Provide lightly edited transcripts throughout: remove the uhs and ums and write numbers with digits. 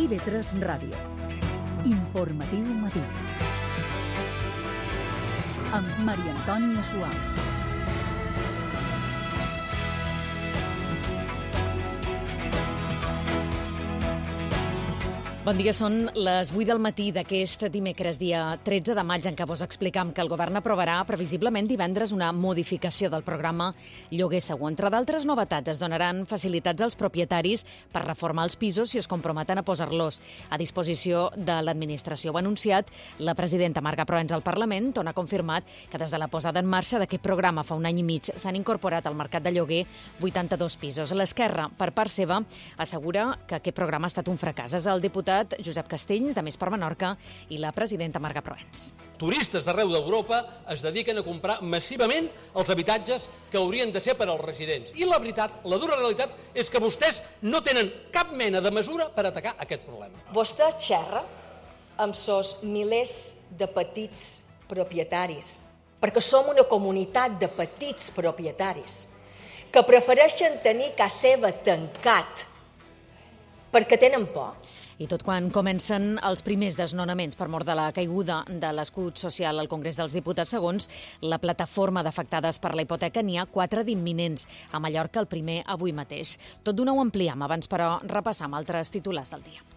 TV3 Ràdio. Informatiu matí. Amb Maria Antònia Suau. Bon dia, són les 8 del matí d'aquest dimecres, dia 13 de maig, en què vos explicam que el govern aprovarà previsiblement divendres una modificació del programa Lloguer Segur. Entre d'altres novetats, es donaran facilitats als propietaris per reformar els pisos si es comprometen a posar-los a disposició de l'administració. Ho ha anunciat la presidenta Marga Proens al Parlament, on ha confirmat que des de la posada en marxa d'aquest programa fa un any i mig s'han incorporat al mercat de lloguer 82 pisos. L'Esquerra, per part seva, assegura que aquest programa ha estat un fracàs. És el diputat Josep Castells, de Més per Menorca, i la presidenta Marga Proens. Turistes d'arreu d'Europa es dediquen a comprar massivament els habitatges que haurien de ser per als residents. I la veritat, la dura realitat, és que vostès no tenen cap mena de mesura per atacar aquest problema. Vostè xerra amb sos milers de petits propietaris, perquè som una comunitat de petits propietaris que prefereixen tenir casa seva tancat perquè tenen por. I tot quan comencen els primers desnonaments per mort de la caiguda de l'escut social al Congrés dels Diputats, segons la plataforma d'afectades per la hipoteca, n'hi ha 4 d'imminents. A Mallorca, el primer avui mateix. Tot d'una ho ampliem, abans però repassam altres titulars del dia.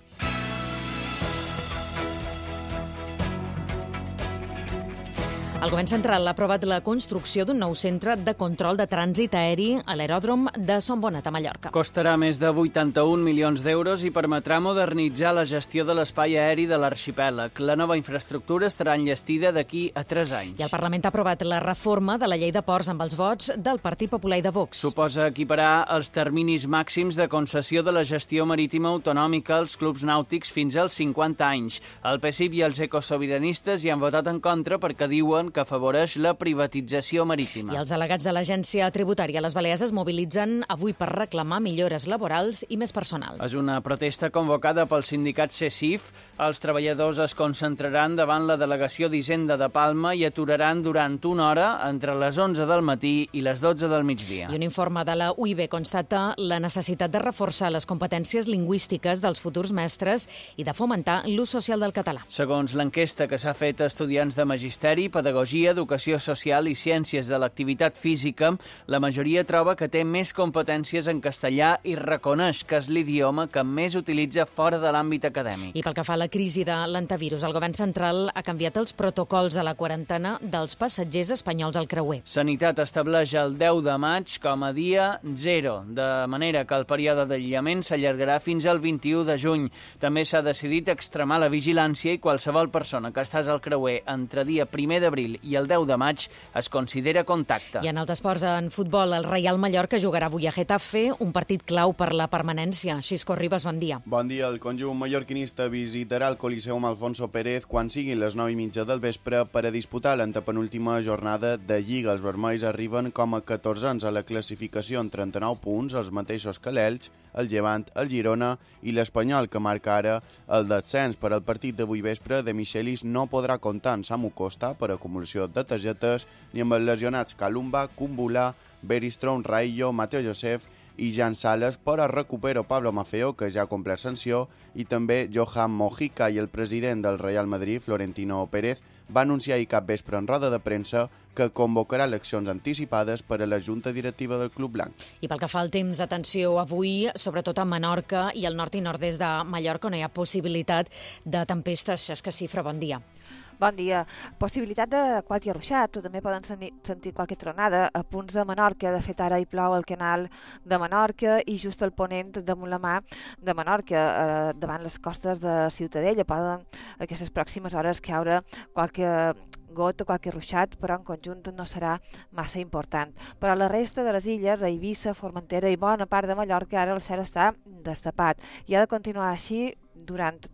El govern central ha aprovat la construcció d'un nou centre de control de trànsit aeri a l'aeròdrom de Son Bonat, a Mallorca. Costarà més de 81 milions d'euros i permetrà modernitzar la gestió de l'espai aeri de l'arxipèlag. La nova infraestructura estarà enllestida d'aquí a 3 anys. I el Parlament ha aprovat la reforma de la llei de ports amb els vots del Partit Popular i de Vox. Suposa equiparar els terminis màxims de concessió de la gestió marítima autonòmica als clubs nàutics fins als 50 anys. El PSIB i els ecosobiranistes hi han votat en contra perquè diuen que afavoreix la privatització marítima. I els delegats de l'Agència Tributària a les Balears es mobilitzen avui per reclamar millores laborals i més personal. És una protesta convocada pel sindicat CESIF. Els treballadors es concentraran davant la delegació d'Hisenda de Palma i aturaran durant una hora entre les 11 del matí i les 12 del migdia. I un informe de la UIB constata la necessitat de reforçar les competències lingüístiques dels futurs mestres i de fomentar l'ús social del català. Segons l'enquesta que s'ha fet a estudiants de magisteri, pedagogia, educació social i ciències de l'activitat física, la majoria troba que té més competències en castellà i reconeix que és l'idioma que més utilitza fora de l'àmbit acadèmic. I pel que fa a la crisi de l'antivirus, el govern central ha canviat els protocols a la quarantena dels passatgers espanyols al creuer. Sanitat estableix el 10 de maig com a dia 0, de manera que el període d'aïllament s'allargarà fins al 21 de juny. També s'ha decidit extremar la vigilància i qualsevol persona que estàs al creuer entre dia 1 d'abril i el 10 de maig es considera contacte. I en els esports, en futbol, el Reial Mallorca jugarà avui a Getafe, un partit clau per la permanència. Xisco Ribas, bon dia. Bon dia. El conjunt mallorquinista visitarà el Coliseum Alfonso Pérez quan siguin les 9:30 del vespre per a disputar l'antepenúltima jornada de Lliga. Els vermells arriben com a 14ens a la classificació amb 39 punts, els mateixos que l'Elx, el Llevant, el Girona i l'Espanyol, que marca ara el descens. Per al partit d'avui vespre, de Michelis no podrà comptar amb Samu Costa per acumulació de targetes ni amb els lesionats Calumba, Kumbula, Beristrom, Raillo, Mateo Josef i Jan Sales, però recupera Pablo Maffeo, que ja ha complert sanció, i també Johan Mojica. I el president del Real Madrid, Florentino Pérez, va anunciar ahir cap vespre en roda de premsa que convocarà eleccions anticipades per a la Junta Directiva del Club Blanc. I pel que fa al temps, atenció avui, sobretot a Menorca i al nord i nord-est de Mallorca, on hi ha possibilitat de tempestes. És que Cifra, bon dia. Bon dia. Possibilitat de qualque ruixat, o també poden sentir qualque tronada a punts de Menorca. De fet, ara hi plou al canal de Menorca i just al ponent damunt la mà de Menorca, davant les costes de Ciutadella. Poden aquestes pròximes hores caure qualque got o qualque ruixat, però en conjunt no serà massa important. Però a la resta de les illes, a Eivissa, Formentera i bona part de Mallorca, ara el cel està destapat i ha de continuar així durant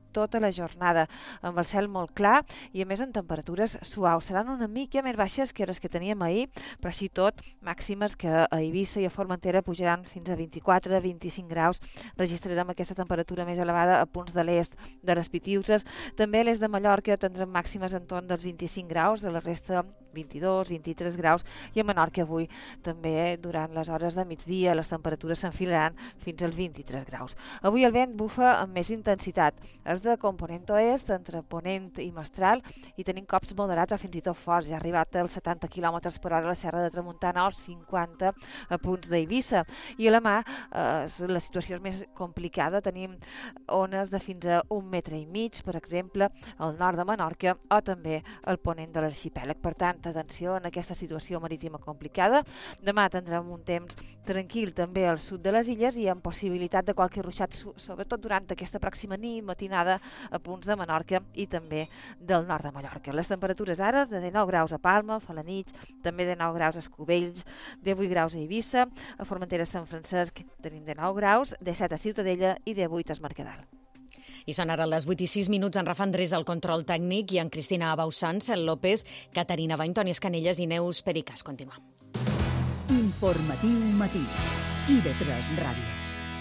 tota la jornada, amb el cel molt clar i a més en temperatures suaus. Seran una mica més baixes que les que teníem ahir, però així tot, màximes que a Eivissa i a Formentera pujaran fins a 24-25 graus. Registrarem aquesta temperatura més elevada a punts de l'est de les Pitiüses. També a l'est de Mallorca tindrem màximes entorn dels 25 graus, a la resta 22-23 graus, i a Menorca avui també durant les hores de migdia les temperatures s'enfilaran fins als 23 graus. Avui el vent bufa amb més intensitat. És de component oest, entre Ponent i Mestral, i tenim cops moderats o fins i tot forts. Ja ha arribat als 70 km per hora a la Serra de Tramuntana o 50 a punts d'Eivissa. I a la mà la situació és més complicada. Tenim ones de fins a 1,5 metres, per exemple, al nord de Menorca o també al ponent de l'arxipèlag. Per tant, atenció en aquesta situació marítima complicada. Demà tindrem un temps tranquil també al sud de les illes i amb possibilitat de qualque ruixat, sobretot durant aquesta pròxima nit matinada a punts de Menorca i també del nord de Mallorca. Les temperatures ara de 19 graus a Palma, Felanitx, també de 9 graus a Escovells, 18 graus a Eivissa, a Formentera Sant Francesc tenim 19 graus, 17 a Ciutadella i 18 a Es Mercadal. I són ara les 8:06, en Rafa Andrés al control tècnic i en Cristina Bausant, Cel López, Caterina Bain, Toni Escanelles i Neus Pericas. Continuem. Informatiu matí. IB3 Ràdio.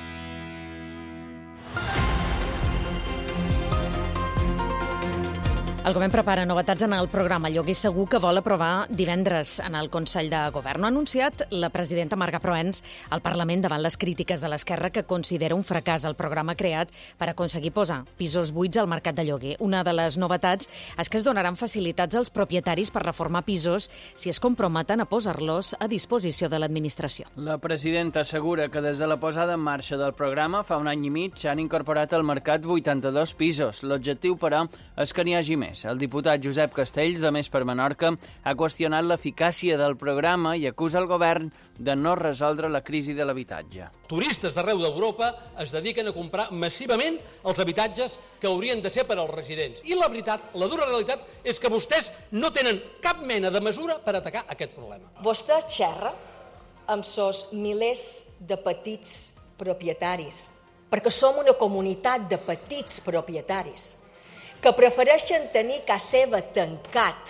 El govern prepara novetats en el programa Lloguer Segur que vol aprovar divendres en el Consell de Govern. Ho ha anunciat la presidenta Marga Proens al Parlament davant les crítiques de l'esquerra que considera un fracàs el programa creat per aconseguir posar pisos buits al mercat de lloguer. Una de les novetats és que es donaran facilitats als propietaris per reformar pisos si es comprometen a posar-los a disposició de l'administració. La presidenta assegura que des de la posada en marxa del programa fa un any i mig s'han incorporat al mercat 82 pisos. L'objectiu, però, és que n'hi hagi més. El diputat Josep Castells, de Més per Menorca, ha qüestionat l'eficàcia del programa i acusa el govern de no resoldre la crisi de l'habitatge. Turistes d'arreu d'Europa es dediquen a comprar massivament els habitatges que haurien de ser per als residents. I la veritat, la dura realitat, és que vostès no tenen cap mena de mesura per atacar aquest problema. Vostè xerra amb sos milers de petits propietaris, perquè som una comunitat de petits propietaris que prefereixen tenir casa seva tancat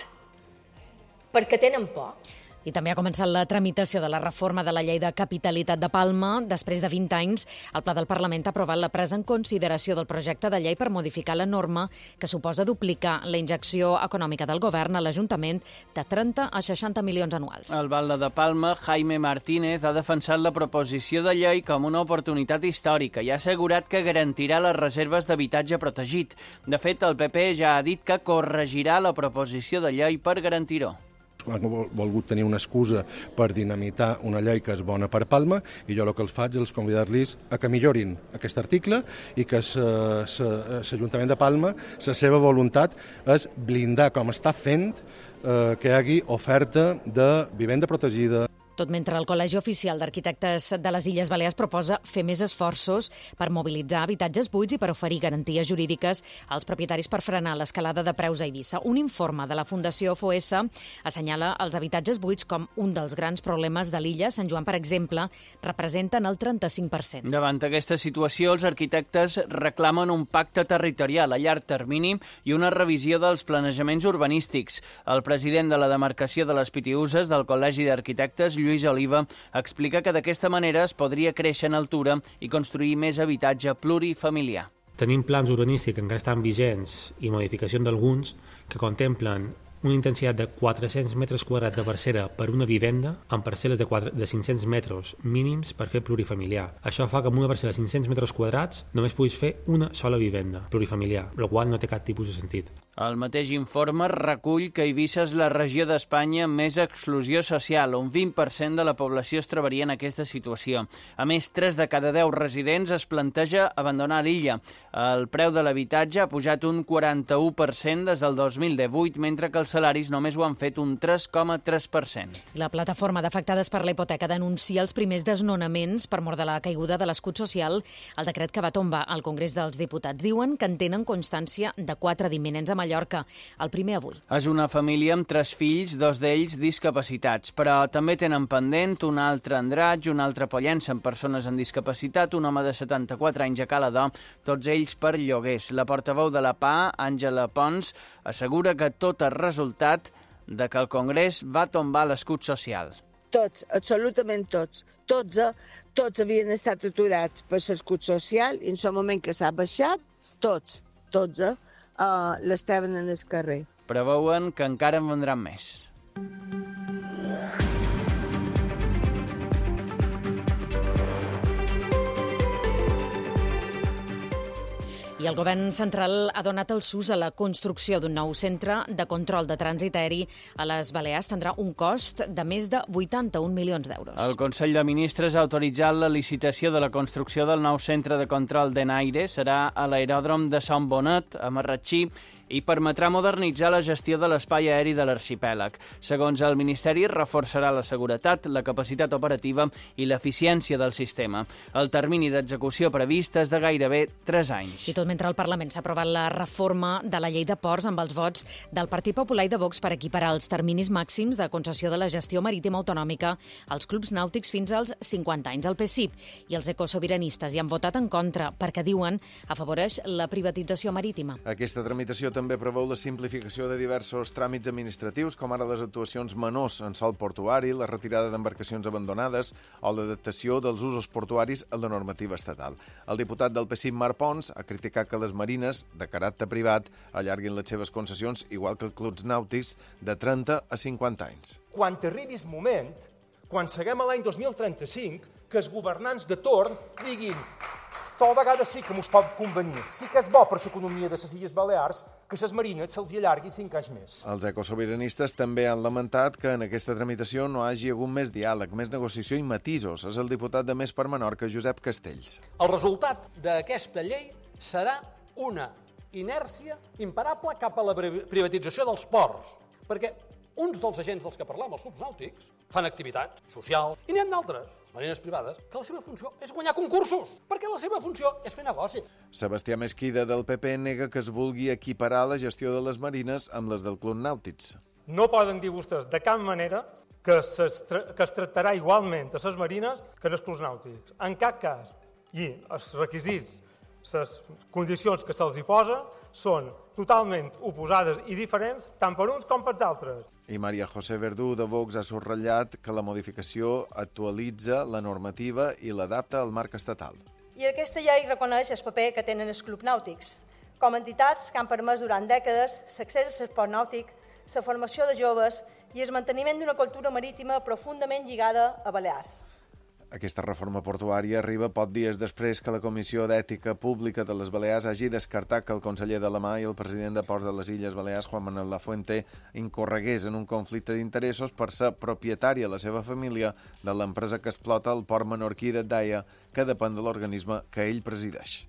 perquè tenen por. I també ha començat la tramitació de la reforma de la llei de capitalitat de Palma. Després de 20 anys, el Pla del Parlament ha aprovat la presa en consideració del projecte de llei per modificar la norma que suposa duplicar la injecció econòmica del govern a l'Ajuntament de 30 a 60 milions anuals. El alcalde de Palma, Jaime Martínez, ha defensat la proposició de llei com una oportunitat històrica i ha assegurat que garantirà les reserves d'habitatge protegit. De fet, el PP ja ha dit que corregirà la proposició de llei per garantir-ho. Han volgut tenir una excusa per dinamitar una llei que és bona per Palma i jo el que els faig és convidar-los a que millorin aquest article i que l'Ajuntament de Palma, la seva voluntat és blindar, com està fent, que hi hagi oferta de vivenda protegida. Tot mentre el Col·legi Oficial d'Arquitectes de les Illes Balears proposa fer més esforços per mobilitzar habitatges buits i per oferir garanties jurídiques als propietaris per frenar l'escalada de preus a Eivissa. Un informe de la Fundació FOS assenyala els habitatges buits com un dels grans problemes de l'illa. Sant Joan, per exemple, representen el 35%. Davant aquesta situació, els arquitectes reclamen un pacte territorial a llarg termini i una revisió dels planejaments urbanístics. El president de la demarcació de les Pitiüses del Col·legi d'Arquitectes, Lluís Oliva, explica que d'aquesta manera es podria créixer en altura i construir més habitatge plurifamiliar. Tenim plans urbanístics que encara estan vigents i modificació d'alguns que contemplen una intensitat de 400 metres quadrats de parcel·la per una vivenda amb parcel·les de 500 metres mínims per fer plurifamiliar. Això fa que amb una parcel·la de 500 metres quadrats només puguis fer una sola vivenda plurifamiliar, el qual no té cap tipus de sentit. El mateix informe recull que Eivissa és la regió d'Espanya amb més exclusió social. Un 20% de la població es trobaria en aquesta situació. A més, 3 de cada 10 residents es planteja abandonar l'illa. El preu de l'habitatge ha pujat un 41% des del 2018, mentre que els salaris només ho han fet un 3,3%. La plataforma d'afectades per la hipoteca denuncia els primers desnonaments per mor de la caiguda de l'escut social. El decret que va tombar al Congrés dels Diputats diuen que en tenen constància de 4 d'imminents a Mallorca Mallorca. El primer avui. És una família amb 3 fills, 2 d'ells discapacitats, però també tenen pendent un altre Andratx, un altre Pollença amb persones amb discapacitat, un home de 74 anys a Caladó, tots ells per lloguers. La portaveu de la PA, Àngela Pons, assegura que tot és resultat de que el Congrés va tombar l'escut social. Tots, absolutament tots. Tots havien estat aturats per l'escut social i en el moment que s'ha baixat, tots l'estaven en el carrer. Preveuen que encara en vendran més. I el govern central ha donat el sus a la construcció d'un nou centre de control de trànsit aeri a les Balears. Tindrà un cost de més de 81 milions d'euros. El Consell de Ministres ha autoritzat la licitació de la construcció del nou centre de control d'enaire. Serà a l'aeròdrom de Sant Bonet, a Marratxí, i permetrà modernitzar la gestió de l'espai aeri de l'arxipèlag. Segons el Ministeri, reforçarà la seguretat, la capacitat operativa i l'eficiència del sistema. El termini d'execució previst és de gairebé 3 anys. I tot mentre al Parlament s'ha aprovat la reforma de la llei de ports amb els vots del Partit Popular i de Vox per equiparar els terminis màxims de concessió de la gestió marítima autonòmica als clubs nàutics fins als 50 anys. El PSIP i els ecosobiranistes hi han votat en contra perquè, diuen, afavoreix la privatització marítima. Aquesta tramitació també preveu la simplificació de diversos tràmits administratius, com ara les actuacions menors en sòl portuari, la retirada d'embarcacions abandonades o l'adaptació dels usos portuaris a la normativa estatal. El diputat del PSIP, Marc Pons, ha criticat que les marines, de caràcter privat, allarguin les seves concessions, igual que els clubs nàutics, de 30 a 50 anys. Quan arribi el moment, quan seguem a l'any 2035, que els governants de torn diguin tal vegada sí que mos pot convenir. Sí que és bo per l'economia de les Illes Balears que les marines se'ls allargui 5 anys més. Els ecosobiranistes també han lamentat que en aquesta tramitació no hagi hagut més diàleg, més negociació i matisos. És el diputat de Més per Menorca, Josep Castells. El resultat d'aquesta llei serà una inèrcia imparable cap a la privatització dels ports, perquè uns dels agents dels que parlem, els clubs nàutics, fan activitat social, i n'hi ha d'altres, marines privades, que la seva funció és guanyar concursos, perquè la seva funció és fer negoci. Sebastià Mesquida, del PP, nega que es vulgui equiparar la gestió de les marines amb les del club nàutics. No poden dir vostès de cap manera que es tractarà igualment a les marines que als clubs nàutics. En cap cas. I els requisits, les condicions que se'ls hi posa, són totalment oposades i diferents tant per uns com pels altres. I Maria José Verdú, de Vox, ha subratllat que la modificació actualitza la normativa i l'adapta al marc estatal. I aquesta llei reconeix el paper que tenen els clubs nàutics, com a entitats que han permès durant dècades l'accés a l'esport nàutic, la formació de joves i el manteniment d'una cultura marítima profundament lligada a Balears. Aquesta reforma portuària arriba pocs dies després que la Comissió d'Ètica Pública de les Balears hagi descartat que el conseller de la Mà i el president de Ports de les Illes Balears, Juan Manuel Lafuente, incorregués en un conflicte d'interessos per ser propietària la seva família de l'empresa que explota el port menorquí d'Daia, que depèn de l'organisme que ell presideix.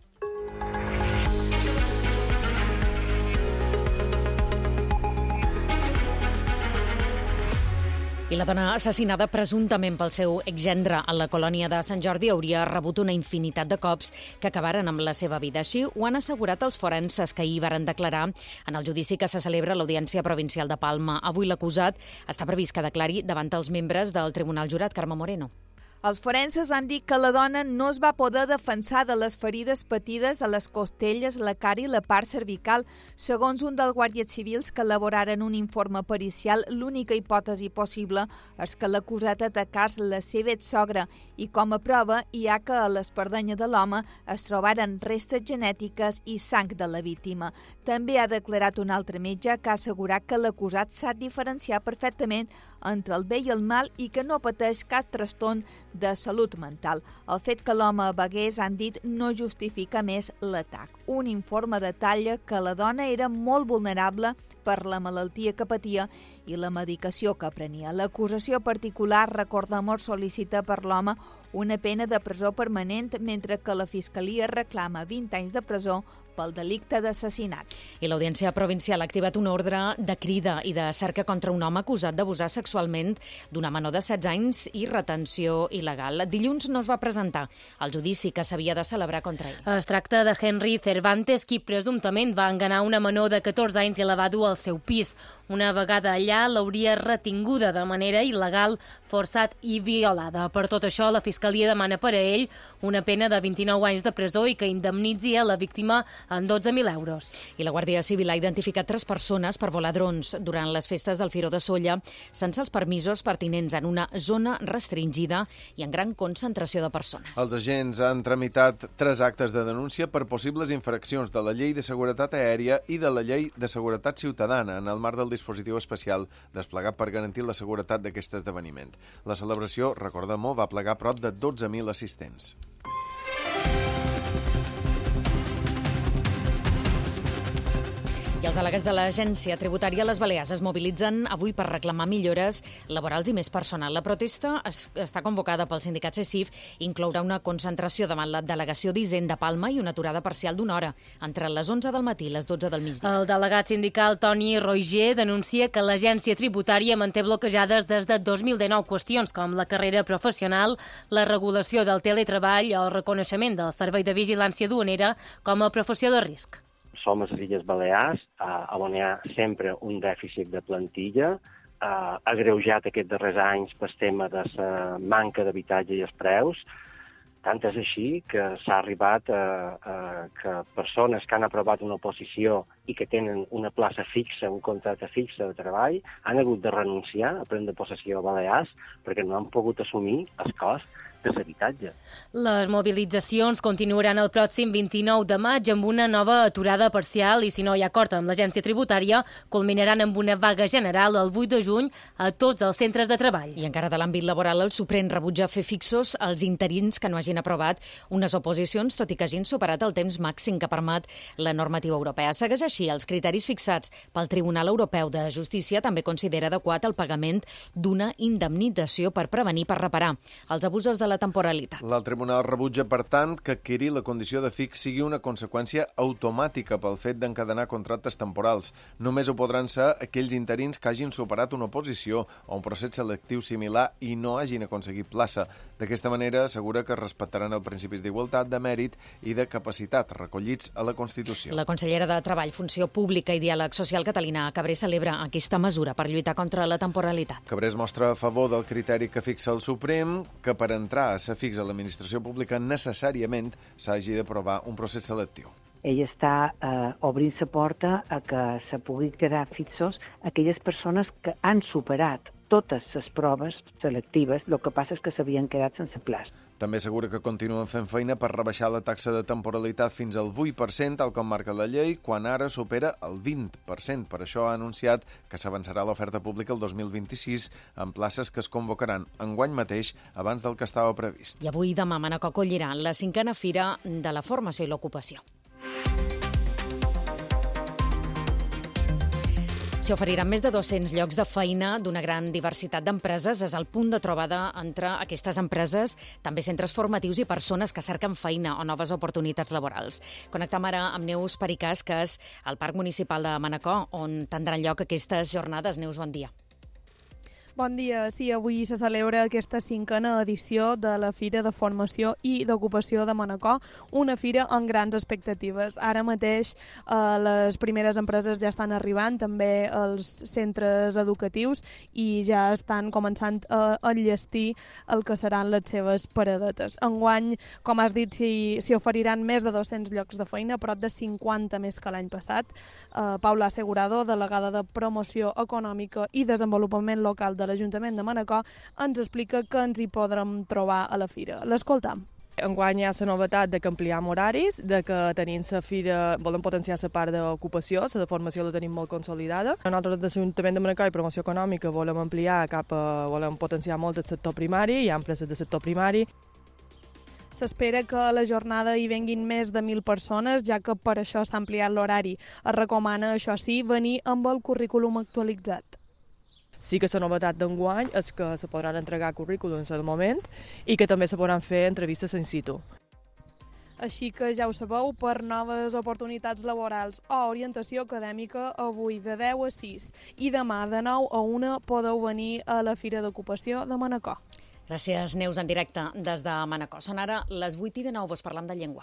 I la dona assassinada presumptament pel seu exgendre a la colònia de Sant Jordi hauria rebut una infinitat de cops que acabaren amb la seva vida. Així ho han assegurat els forenses que ahir varen declarar en el judici que se celebra a l'Audiència Provincial de Palma. Avui l'acusat està previst que declari davant els membres del Tribunal Jurat, Carme Moreno. Els forenses han dit que la dona no es va poder defensar de les ferides patides a les costelles, la cara i la part cervical. Segons un dels guàrdies civils que elaboraren un informe pericial, l'única hipòtesi possible és que l'acusat atacàs la seva exsogra i com a prova hi ha que a l'espardenya de l'home es trobaren restes genètiques i sang de la víctima. També ha declarat un altre metge que ha assegurat que l'acusat sap diferenciar perfectament entre el bé i el mal i que no pateix cap trastorn de salut mental. El fet que l'home begués, han dit, no justifica més l'atac. Un informe detalla que la dona era molt vulnerable per la malaltia que patia i la medicació que prenia. L'acusació particular, recordem-ho, sol·licita per l'home una pena de presó permanent, mentre que la Fiscalia reclama 20 anys de presó pel delicte d'assassinat. I l'Audiència Provincial ha activat un ordre de crida i de cerca contra un home acusat d'abusar sexualment d'una menor de 16 anys i retenció il·legal. Dilluns no es va presentar al judici que s'havia de celebrar contra ell. Es tracta de Henry Cervantes, qui presumptament va enganar una menor de 14 anys i la va dur al seu pis. Una vegada allà, l'hauria retinguda de manera il·legal, forçat i violada. Per tot això, la Fiscalia demana per a ell una pena de 29 anys de presó i que indemnitzi a la víctima en 12.000 euros. I la Guàrdia Civil ha identificat 3 persones per volar drons durant les festes del Firó de Sóller sense els permisos pertinents en una zona restringida i en gran concentració de persones. Els agents han tramitat 3 actes de denúncia per possibles infraccions de la Llei de Seguretat Aèria i de la Llei de Seguretat Ciutadana en el marc del dispositiu especial desplegat per garantir la seguretat d'aquest esdeveniment. La celebració, recordem-ho, va plegar prop de 12.000 assistents. I els delegats de l'Agència Tributària a les Balears es mobilitzen avui per reclamar millores laborals i més personal. La protesta està convocada pel sindicat CECIF i inclourà una concentració davant la delegació d'Hisenda Palma i una aturada parcial d'1 hora, entre les 11 del matí i les 12 del migdia. El delegat sindical Toni Roger denuncia que l'Agència Tributària manté bloquejades des de 2019 qüestions com la carrera professional, la regulació del teletreball o el reconeixement del servei de vigilància duanera com a professió de risc. Som a les Illes Balears, on hi ha sempre un dèficit de plantilla, agreujat aquests darrers anys pel tema de la manca d'habitatge i els preus. Tant és així que s'ha arribat que persones que han aprovat una oposició i que tenen una plaça fixa, un contracte fixe de treball, han hagut de renunciar a prendre possessió a Balears perquè no han pogut assumir el cost de l'habitatge. Les mobilitzacions continuaran el pròxim 29 de maig amb una nova aturada parcial i, si no hi ha acord amb l'Agència Tributària, culminaran amb una vaga general el 8 de juny a tots els centres de treball. I encara de l'àmbit laboral, el Suprem rebutja fer fixos els interins que no hagin aprovat unes oposicions, tot i que hagin superat el temps màxim que permet la normativa europea. Segueix així, els criteris fixats pel Tribunal Europeu de Justícia també considera adequat el pagament d'una indemnització per prevenir, per reparar els abusos de la temporalitat. El tribunal rebutja, per tant, que adquirir la condició de fix sigui una conseqüència automàtica pel fet d'encadenar contractes temporals. Només ho podran ser aquells interins que hagin superat una oposició o un procés selectiu similar i no hagin aconseguit plaça. D'aquesta manera, assegura que es respectaran els principis d'igualtat, de mèrit i de capacitat recollits a la Constitució. La consellera de Treball, Funció Pública i Diàleg Social, Catalina Cabré, celebra aquesta mesura per lluitar contra la temporalitat. Cabré es mostra a favor del criteri que fixa el Suprem, que per entrar a ser fix a l'administració pública necessàriament s'hagi d'aprovar un procés selectiu. Ell està obrint la porta a que se pugui quedar fixos aquelles persones que han superat totes les proves selectives, el que passa és que s'havien quedat sense plaç. També assegura que continuen fent feina per rebaixar la taxa de temporalitat fins al 8%, tal com marca la llei, quan ara supera el 20%. Per això ha anunciat que s'avançarà l'oferta pública el 2026 en places que es convocaran enguany mateix abans del que estava previst. I avui i demà Manacor acollirà la 5a Fira de la Formació i l'Ocupació. S'hi oferiran més de 200 llocs de feina d'una gran diversitat d'empreses. És el punt de trobada entre aquestes empreses, també centres formatius i persones que cerquen feina o noves oportunitats laborals. Connectem ara amb Neus Pericàs, que és al Parc Municipal de Manacor, on tindran lloc aquestes jornades. Neus, bon dia. Bon dia. Sí, avui se celebra aquesta 5a edició de la Fira de Formació i d'Ocupació de Manacor, una fira amb grans expectatives. Ara mateix les primeres empreses ja estan arribant, també els centres educatius, i ja estan començant a enllestir el que seran les seves paradetes. Enguany, com has dit, s'hi oferiran més de 200 llocs de feina, prop de 50 més que l'any passat. Paula Asegurado, delegada de Promoció Econòmica i Desenvolupament Local de l'Ajuntament de Manacor, ens explica que ens hi podrem trobar a la fira. L'escoltam. Enguany hi ha la novetat de que ampliem horaris, de que tenim la fira, volem potenciar la part d'ocupació, la de formació la tenim molt consolidada. Nosaltres de l'Ajuntament de Manacor i Promoció Econòmica volem ampliar volem potenciar molt el sector primari, hi ha empreses de sector primari. S'espera que a la jornada hi venguin més de 1.000 persones, ja que per això s'ha ampliat l'horari. Es recomana, això sí, venir amb el currículum actualitzat. Sí que la novetat d'enguany és que se podran entregar currículums al moment i que també se podran fer entrevistes in situ. Així que ja ho sabeu, per noves oportunitats laborals o orientació acadèmica, avui de 10 a 6 i demà de 9 a 1 podeu venir a la Fira d'Ocupació de Manacor. Gràcies, Neus, en directe des de Manacor. Són ara les 8 i de 9, vos parlam de llengua.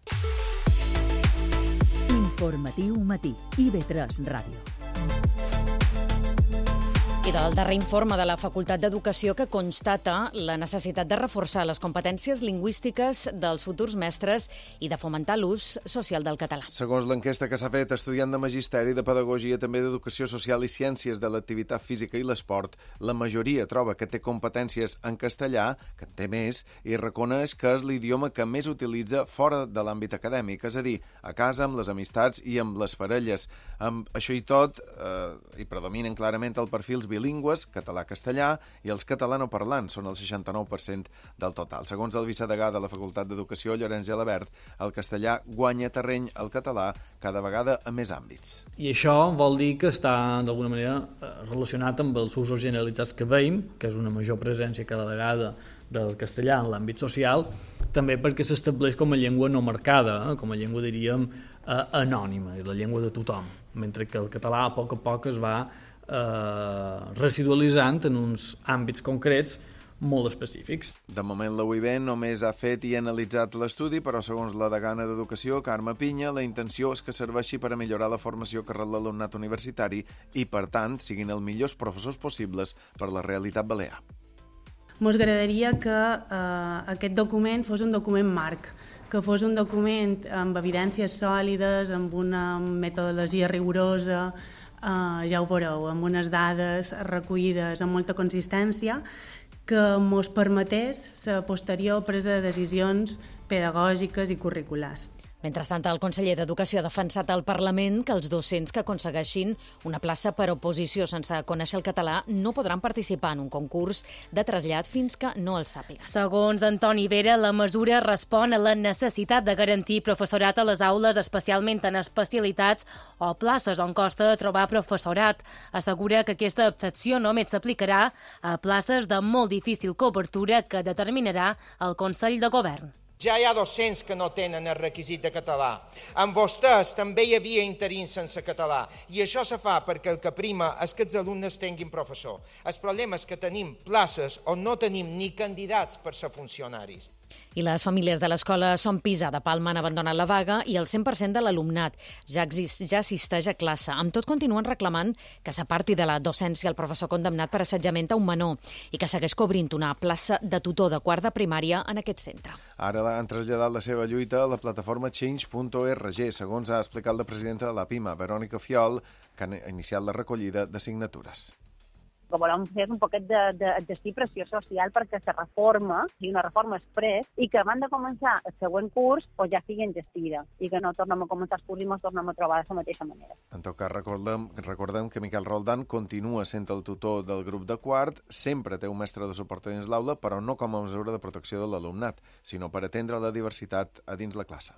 Informatiu matí, IB3 Ràdio. I del darrer informe de la Facultat d'Educació que constata la necessitat de reforçar les competències lingüístiques dels futurs mestres i de fomentar l'ús social del català. Segons l'enquesta que s'ha fet, estudiant de Magisteri, de Pedagogia, també d'Educació Social i Ciències de l'Activitat Física i l'Esport, la majoria troba que té competències en castellà, que en té més, i reconeix que és l'idioma que més utilitza fora de l'àmbit acadèmic, és a dir, a casa, amb les amistats i amb les parelles. Amb això i tot, hi predominen clarament els perfils bilingües, català-castellà, i els catalanoparlants són el 69% del total. Segons el vicedegà de la Facultat d'Educació, Llorenç Gelabert, el castellà guanya terreny al català cada vegada a més àmbits. I això vol dir que està, d'alguna manera, relacionat amb els usos generalitzats que veiem, que és una major presència cada vegada del castellà en l'àmbit social, també perquè s'estableix com a llengua no marcada, com a llengua, diríem, anònima, és la llengua de tothom, mentre que el català a poc es va residualitzant en uns àmbits concrets molt específics. De moment, la UIB només ha fet i analitzat l'estudi, però segons la degana d'Educació, Carme Pinya, la intenció és que serveixi per a millorar la formació que rep l'alumnat universitari i, per tant, siguin els millors professors possibles per la realitat balear. Ens agradaria que aquest document fos un document marc, que fos un document amb evidències sòlides, amb una metodologia rigorosa, ja ho veureu, amb unes dades recollides amb molta consistència, que ens permetés la posterior presa de decisions pedagògiques i curriculars. Mentrestant, el conseller d'Educació ha defensat al Parlament que els docents que aconsegueixin una plaça per oposició sense conèixer el català no podran participar en un concurs de trasllat fins que no el sàpiguen. Segons Antoni Vera, la mesura respon a la necessitat de garantir professorat a les aules, especialment en especialitats o places on costa trobar professorat. Assegura que aquesta excepció només s'aplicarà a places de molt difícil cobertura que determinarà el Consell de Govern. Ja hi ha docents que no tenen el requisit de català. Amb vostès també hi havia interins sense català. I això se fa perquè el que prima és que els alumnes tinguin professor. El problema és que tenim places on no tenim ni candidats per ser funcionaris. I les famílies de l'escola Son Pisa de Palma han abandonat la vaga i el 100% de l'alumnat ja assisteix a classe. Amb tot, continuen reclamant que s'aparti de la docència el professor condemnat per assetjament a un menor i que segueix cobrint una plaça de tutor de quart de primària en aquest centre. Ara han traslladat la seva lluita a la plataforma change.org, segons ha explicat la presidenta de la PIMA, Verònica Fiol, que ha iniciat la recollida de signatures. Que volem fer un poquet d'exercir pressió social perquè la reforma, i una reforma express, i que abans de començar el següent curs ja sigui enllestida i que no tornem a començar els curs i ens tornem a trobar de la mateixa manera. En tot cas, recordem que Miquel Roldán continua sent el tutor del grup de quart, sempre té un mestre de suport a dins l'aula, però no com a mesura de protecció de l'alumnat, sinó per atendre la diversitat a dins la classe.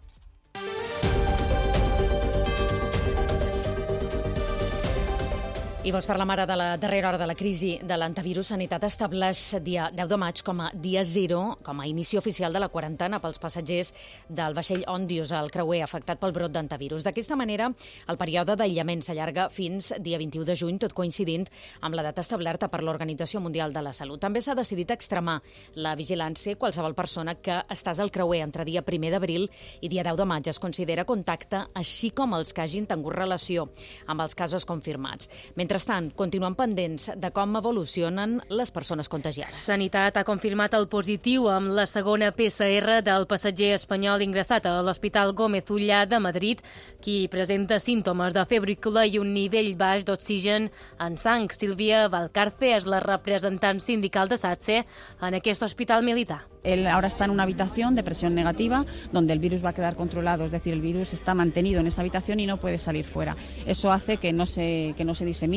I vos parlam ara de la darrera hora de la crisi de l'antivirus. Sanitat estableix dia 10 de maig com a dia 0, com a inici oficial de la quarantena pels passatgers del vaixell Òndius, el creuer afectat pel brot d'antivirus. D'aquesta manera, el període d'aïllament s'allarga fins dia 21 de juny, tot coincidint amb la data establerta per l'Organització Mundial de la Salut. També s'ha decidit extremar la vigilància. Qualsevol persona que estàs al creuer entre dia 1 d'abril i dia 10 de maig es considera contacte, així com els que hagin tingut relació amb els casos confirmats. Mentrestant, continuen pendents de com evolucionen les persones contagiades. Sanitat ha confirmat el positiu amb la segona PCR del passatger espanyol ingressat a l'Hospital Gómez Ullà de Madrid, qui presenta símptomes de febrícula i un nivell baix d'oxigen en sang. Sílvia Valcarce és la representant sindical de SATSE en aquest hospital militar. Él ahora está en una habitación de presión negativa donde el virus va a quedar controlado, es decir, el virus está mantenido en esa habitación y no puede salir fuera. Eso hace que no se disemine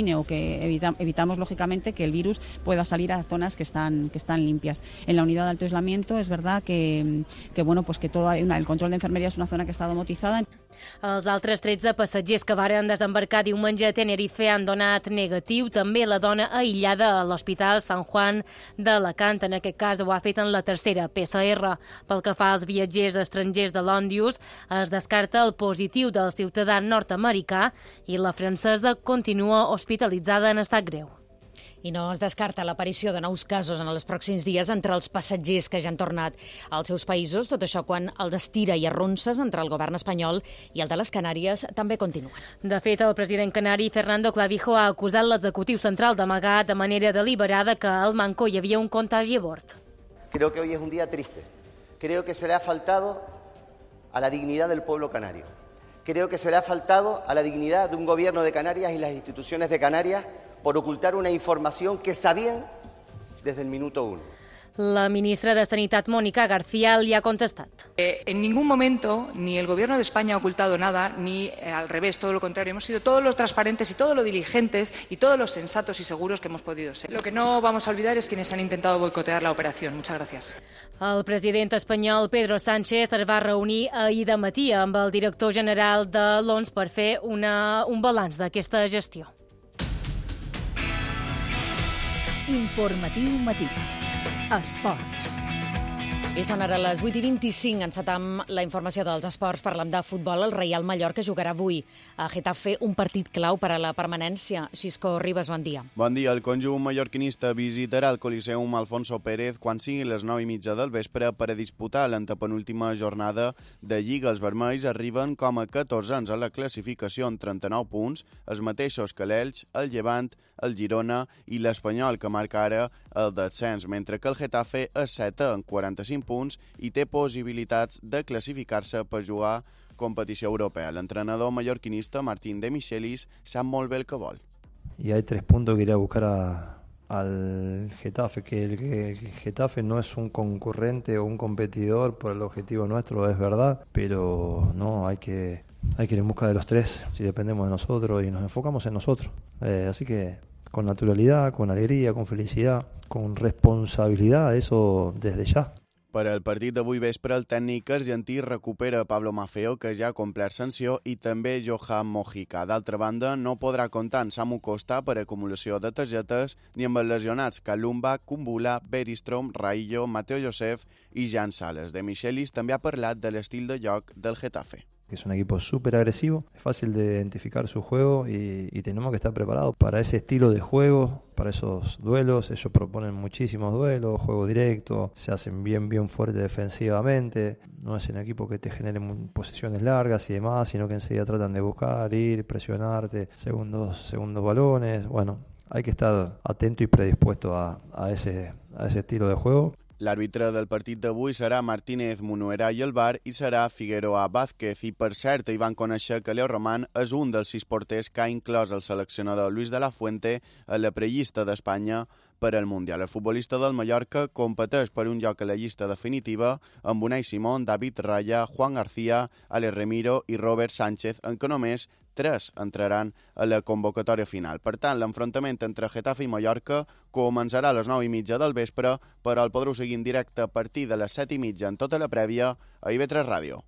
contamine o que evitamos lógicamente que el virus pueda salir a zonas que están limpias. En la unidad de alto aislamiento es verdad que el control de enfermería és una zona que està domotizada. Els altres 13 passatgers que varen desembarcar diumenge a Tenerife han donat negatiu. També la dona aïllada a l'Hospital Sant Juan d'Alacant. En aquest cas ho ha fet en la tercera PCR. Pel que fa als viatgers estrangers de l'Òndius, es descarta el positiu del ciutadà nord-americà i la francesa continua hospitalitzada en estat greu. I no es descarta l'aparició de nous casos en els pròxims dies entre els passatgers que ja han tornat als seus països. Tot això quan els estira i arronses entre el govern espanyol i el de les Canàries també continuen. De fet, el president canari Fernando Clavijo ha acusat l'executiu central d'amagar de manera deliberada que al Manco hi havia un contagi a bord. Creo que hoy es un día triste. Creo que se le ha faltado a la dignidad del pueblo canario. Creo que se le ha faltado a la dignidad de un gobierno de Canarias y las instituciones de Canarias por ocultar una información que sabían desde el minuto 1. La ministra de Sanitat, Mónica García, li ha contestat. En ningún momento ni el Gobierno de España ha ocultado nada, ni al revés, todo lo contrario. Hemos sido todos los transparentes y todos los diligentes y todos los sensatos y seguros que hemos podido ser. Lo que no vamos a olvidar es quienes han intentado boicotear la operación. Muchas gracias. El president espanyol, Pedro Sánchez, es va reunir ahir de matí amb el director general de l'OMS per fer un balanç d'aquesta gestió. Informatiu matí. Esports. I són ara les 8:25. Encetam la informació dels esports. Parlem de futbol. El Reial Mallorca jugarà avui a Getafe un partit clau per a la permanència. Xisco Ribas, bon dia. Bon dia. El conjunt mallorquinista visitarà el Coliseum Alfonso Pérez quan siguin les 9:30 del vespre per a disputar l'antepenúltima jornada de Lliga. Els vermells arriben com a 14ens a la classificació amb 39 punts, els mateixos que l'Elx, el Llevant, el Girona i l'Espanyol, que marca ara el descens, mentre que el Getafe és 7 amb 45 punts i té possibilitats de classificar-se per jugar competició europea. L'entrenador mallorquinista Martín de Michelis sap molt bé el que vol. Y hay 3 puntos que iré a buscar al Getafe, que el Getafe no es un concurrente o un competidor por el objetivo nuestro, es verdad, pero no, hay que ir en busca de los 3 si dependemos de nosotros y nos enfocamos en nosotros. Así que con naturalidad, con alegría, con felicidad, con responsabilidad, eso desde ya. Per al partit d'avui vespre, el tècnic argentí recupera Pablo Maffeo, que ja ha complert sanció, i també Johan Mojica. D'altra banda, no podrà comptar en Samu Costa per acumulació de targetes ni amb els lesionats Kalumba, Kumbula, Beristrom, Raillo, Mateo Josef i Jan Sales. De Michelis també ha parlat de l'estil de joc del Getafe. Es un equipo súper agresivo, es fácil de identificar su juego y tenemos que estar preparados para ese estilo de juego, para esos duelos. Ellos proponen muchísimos duelos, juego directo, se hacen bien fuerte defensivamente. No es un equipo que te genere posesiones largas y demás, sino que enseguida tratan de buscar, ir, presionarte, segundos balones. Bueno, hay que estar atento y predispuesto a ese estilo de juego. L'àrbitre del partit d'avui serà Martínez Munuera i el VAR i serà Figueroa Vázquez. I, per cert, hi van conèixer que Leo Román és un dels 6 porters que ha inclòs el seleccionador Luis de la Fuente a la prellista d'Espanya per al Mundial. El futbolista del Mallorca competeix per un lloc a la llista definitiva amb Unai Simón, David Raya, Juan García, Alex Remiro i Robert Sánchez, en què només 3 entraran a la convocatòria final. Per tant, l'enfrontament entre Getafe i Mallorca començarà a les 9:30 del vespre, però el podreu seguir en directe a partir de les 7:30 en tota la prèvia a IB3 Ràdio.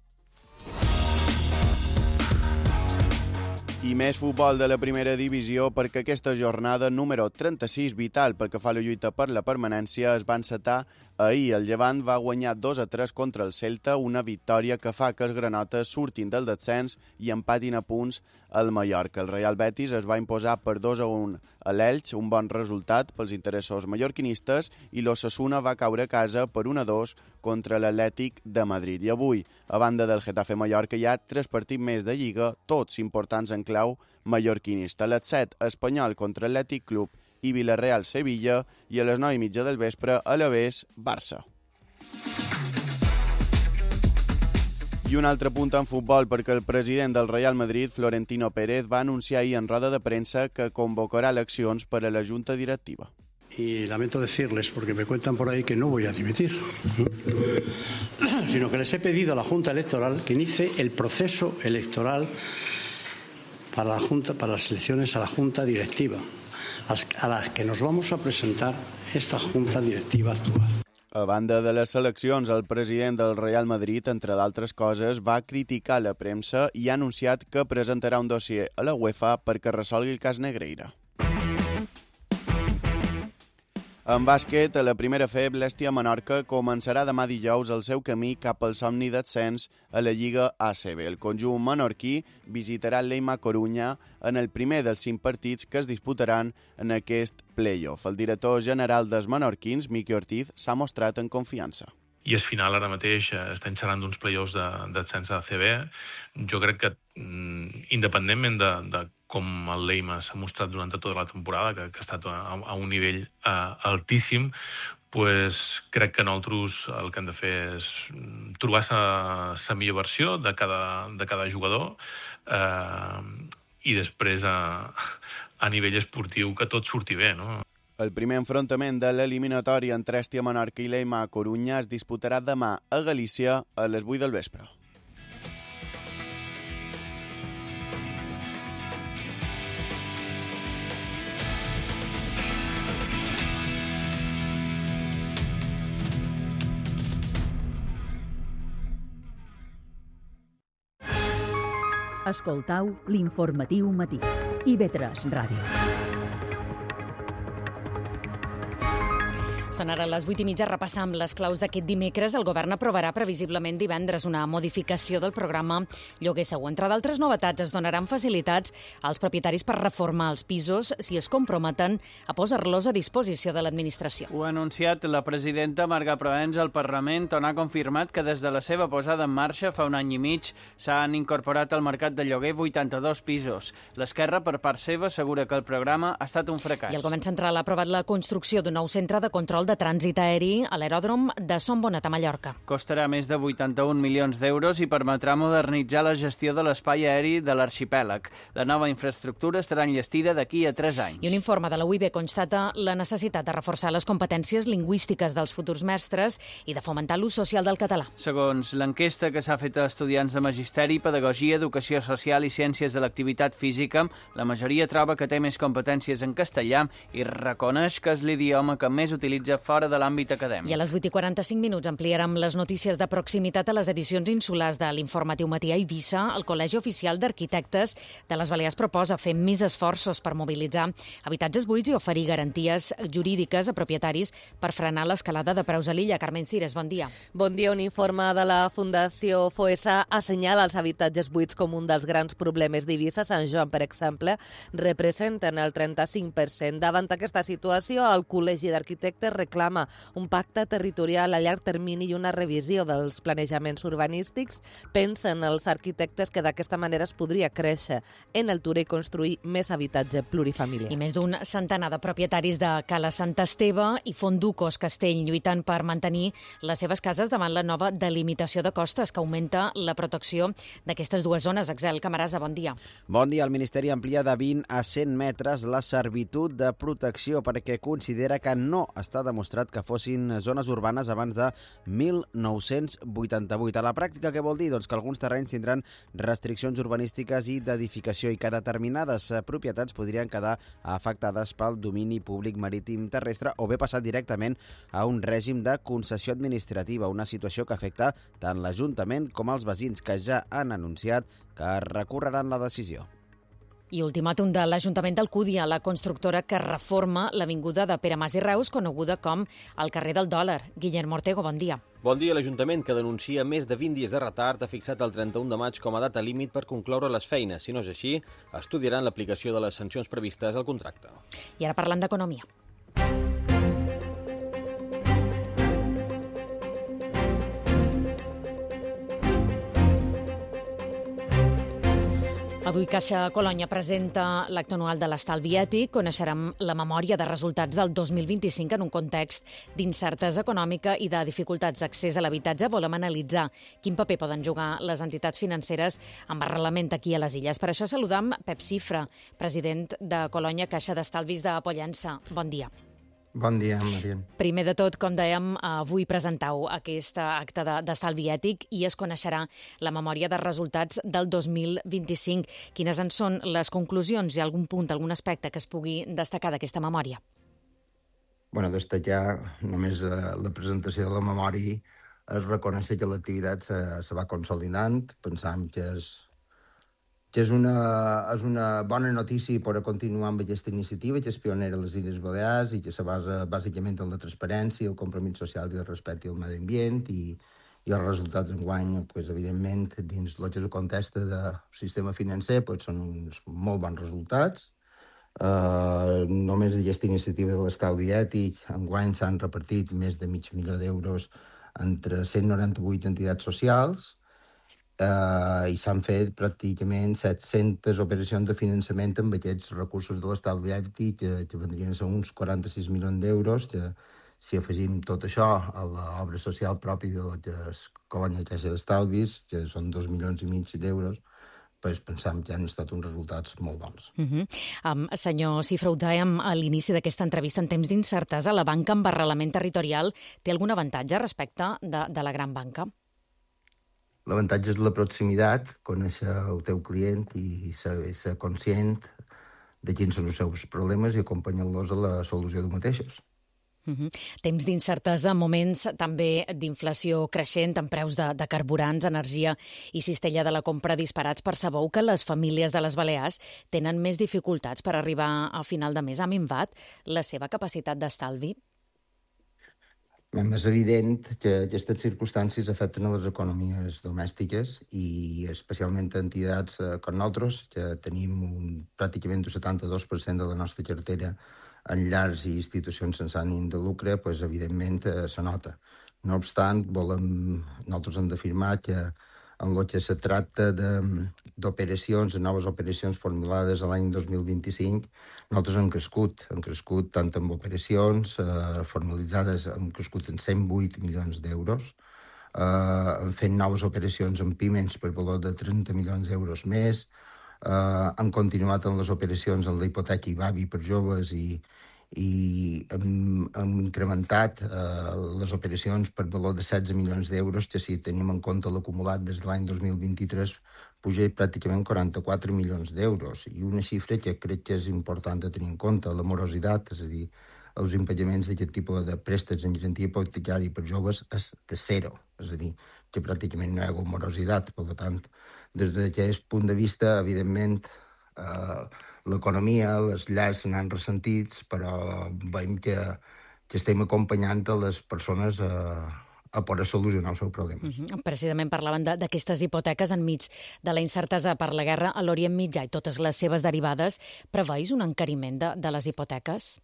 I més futbol de la primera divisió, perquè aquesta jornada número 36, vital pel que fa a la lluita per la permanència, es va encetar ahir. El Llevant va guanyar 2-3 contra el Celta, una victòria que fa que els granotes surtin del descens i empatin a punts al Mallorca. El Real Betis es va imposar per 2-1 a l'Elx, un bon resultat pels interessos mallorquinistes, i l'Osasuna va caure a casa per 1-2 contra l'Atlètic de Madrid. I avui, a banda del Getafe Mallorca, hi ha 3 partits més de Lliga, tots importants en clau mallorquinista. A les 7, Espanyol contra Atlètic Club i Villarreal-Sevilla, i a les 9:30 del vespre, Alavés-Barça. I un altre punt en futbol, perquè el president del Real Madrid, Florentino Pérez, va anunciar ahir en roda de premsa que convocarà eleccions per a la Junta Directiva. Y lamento decirles, porque me cuentan por ahí que no voy a dimitir, sino que les he pedido a la Junta Electoral que inicie el proceso electoral para las elecciones a la Junta Directiva, a las que nos vamos a presentar esta Junta Directiva actual. A banda de les eleccions, el president del Real Madrid, entre d'altres coses, va criticar la premsa i ha anunciat que presentarà un dossier a la UEFA perquè resolgui el cas Negreira. En bàsquet, a la primera fe, l'Estia Menorca començarà demà dijous el seu camí cap al somni d'ascens a la Lliga ACB. El conjunt menorquí visitarà l'Eima Corunya en el primer dels 5 partits que es disputaran en aquest play-off. El director general dels menorquins, Miqui Ortiz, s'ha mostrat en confiança. I és final ara mateix, estem xerrant d'uns play-offs d'ascens a ACB. Jo crec que, independentment de com el Leima s'ha mostrat durant tota la temporada, que ha estat a un nivell altíssim, pues crec que nosaltres el que hem de fer és trobar la millor versió de cada jugador i després a nivell esportiu que tot surti bé, no? El primer enfrontament de l'eliminatòria entre Estia Menorca i l'Eima Corunya es disputarà demà a Galícia a les 8 del vespre. Escoltau l'informatiu matí. IB3 Ràdio. Són ara les 8:30, repassam les claus d'aquest dimecres. El govern aprovarà previsiblement divendres una modificació del programa Lloguer Segur. Entre d'altres novetats, es donaran facilitats als propietaris per reformar els pisos si es comprometen a posar-los a disposició de l'administració. Ho ha anunciat la presidenta Marga Proens al Parlament, on ha confirmat que des de la seva posada en marxa fa un any i mig s'han incorporat al mercat de lloguer 82 pisos. L'Esquerra, per part seva, assegura que el programa ha estat un fracàs. I el govern central ha aprovat la construcció d'un nou centre de control de trànsit aeri a l'aeròdrom de Son Bonet a Mallorca. Costarà més de 81 milions d'euros i permetrà modernitzar la gestió de l'espai aeri de l'arxipèlag. La nova infraestructura estarà enllestida d'aquí a 3 anys. I un informe de la UIB constata la necessitat de reforçar les competències lingüístiques dels futurs mestres i de fomentar l'ús social del català. Segons l'enquesta que s'ha fet a estudiants de Magisteri, Pedagogia, Educació Social i Ciències de l'Activitat Física, la majoria troba que té més competències en castellà i reconeix que és l'idioma que més utilitza fora de l'àmbit acadèmic. I a les 8:45 ampliarem les notícies de proximitat a les edicions insulars de l'Informatiu Matí a Eivissa. El Col·legi Oficial d'Arquitectes de les Balears proposa fer més esforços per mobilitzar habitatges buits i oferir garanties jurídiques a propietaris per frenar l'escalada de preus a l'illa. Carmen Cires, bon dia. Bon dia. Un informe de la Fundació FOESA assenyala els habitatges buits com un dels grans problemes d'Eivissa. Sant Joan, per exemple, representen el 35%. Davant aquesta situació, el Col·legi d'Arquitectes reclama un pacte territorial a llarg termini i una revisió dels planejaments urbanístics. Pensen els arquitectes que d'aquesta manera es podria créixer en altura i construir més habitatge plurifamiliar. I més d'un centenar de propietaris de Cala Sant Esteve i Fonducos Castell lluitant per mantenir les seves cases davant la nova delimitació de costes que augmenta la protecció d'aquestes dues zones. Axel Camarasa, bon dia. Bon dia. El Ministeri amplia de 20 a 100 metres la servitud de protecció perquè considera que no està demostrat que fossin zones urbanes abans de 1988. A la pràctica, què vol dir? Doncs que alguns terrenys tindran restriccions urbanístiques i d'edificació i que determinades propietats podrien quedar afectades pel domini públic marítim terrestre o bé passar directament a un règim de concessió administrativa, una situació que afecta tant l'Ajuntament com els veïns que ja han anunciat que recorreran la decisió. I ultimàtum de l'Ajuntament d'Alcúdia, la constructora que reforma l'avinguda de Pere Mas i Reus, coneguda com el carrer del Dòlar. Guillermo Ortego, bon dia. Bon dia. L'Ajuntament, que denuncia més de 20 dies de retard, ha fixat el 31 de maig com a data límit per concloure les feines. Si no és així, estudiaran l'aplicació de les sancions previstes al contracte. I ara parlant d'economia. Avui Caixa Colònia presenta l'acte anual de l'estalvi ètic. Coneixerem la memòria de resultats del 2025 en un context d'incertesa econòmica i de dificultats d'accés a l'habitatge. Volem analitzar quin paper poden jugar les entitats financeres amb arrelament aquí a les Illes. Per això saludam Pep Cifra, president de Colònia Caixa d'Estalvis de Pollença. Bon dia. Bon dia, Marian. Primer de tot, com dèiem, avui presentau aquest acte d'estalvi ètic i es coneixerà la memòria de resultats del 2025. Quines en són les conclusions? Hi ha algun punt, algun aspecte que es pugui destacar d'aquesta memòria? Bueno, destacar només la presentació de la memòria es reconèixer que l'activitat se va consolidant. Pensam que és una bona notícia per continuar amb aquesta iniciativa, que és pionera a les Illes Balears i que se basa bàsicament en la transparència, el compromís social i el respecte al medi ambient i els resultats enguany, evidentment, dins el que és el context del sistema financer, són uns molt bons resultats. Només d'aquesta iniciativa de l'estalvi ètic, enguany s'han repartit més de $500.000 d'euros entre 198 entitats socials i s'han fet pràcticament 700 operacions de finançament amb aquests recursos de l'estalvi ètic que vendrien a ser uns 46 milions d'euros, que si afegim tot això a l'obra social pròpia de la que es Colònia Caixa d'Estalvis, que són 2,5 milions d'euros, pensam que han estat uns resultats molt bons. Senyor Cifra, ho dèiem a l'inici d'aquesta entrevista, en temps d'incertesa, la banca amb arrelament territorial té algun avantatge respecte de la gran banca? L'avantatge és la proximitat, conèixer el teu client i ser conscient de quins són els seus problemes i acompanyar-los a la solució dels mateixos. Temps d'incertesa, moments també d'inflació creixent en preus de carburants, energia i cistella de la compra disparats. Percebeu que les famílies de les Balears tenen més dificultats per arribar a final de mes? Ha minvat la seva capacitat d'estalvi? És evident que aquestes circumstàncies afecten a les economies domèstiques i especialment a entitats com nosaltres, que tenim pràcticament un 72% de la nostra cartera en llars i institucions sense ànim de lucre, evidentment se nota. No obstant, nosaltres hem d'afirmar que en el que se tracta d'operacions, de noves operacions formulades l'any 2025, nosaltres hem crescut tant en operacions formalitzades, hem crescut en 108 milions d'euros, hem fet noves operacions en pimes per valor de 30 milions d'euros més, hem continuat en les operacions en la hipoteca IBABI per joves i hem incrementat les operacions per valor de 16 milions d'euros, que si tenim en compte l'acumulat des de l'any 2023 puja pràcticament 44 milions d'euros. I una xifra que crec que és important de tenir en compte, la morositat, és a dir, els impagaments d'aquest tipus de préstecs en garantia hipotecària per joves és de zero, és a dir, que pràcticament no hi ha hagut morositat. Per tant, des d'aquest punt de vista, evidentment, l'economia, les llars se n'han ressentits, però veiem que estem acompanyant a les persones a poder solucionar els seus problemes. Precisament parlaven d'aquestes hipoteques enmig de la incertesa per la guerra a l'Orient Mitjà i totes les seves derivades. Preveus un encariment de les hipoteques?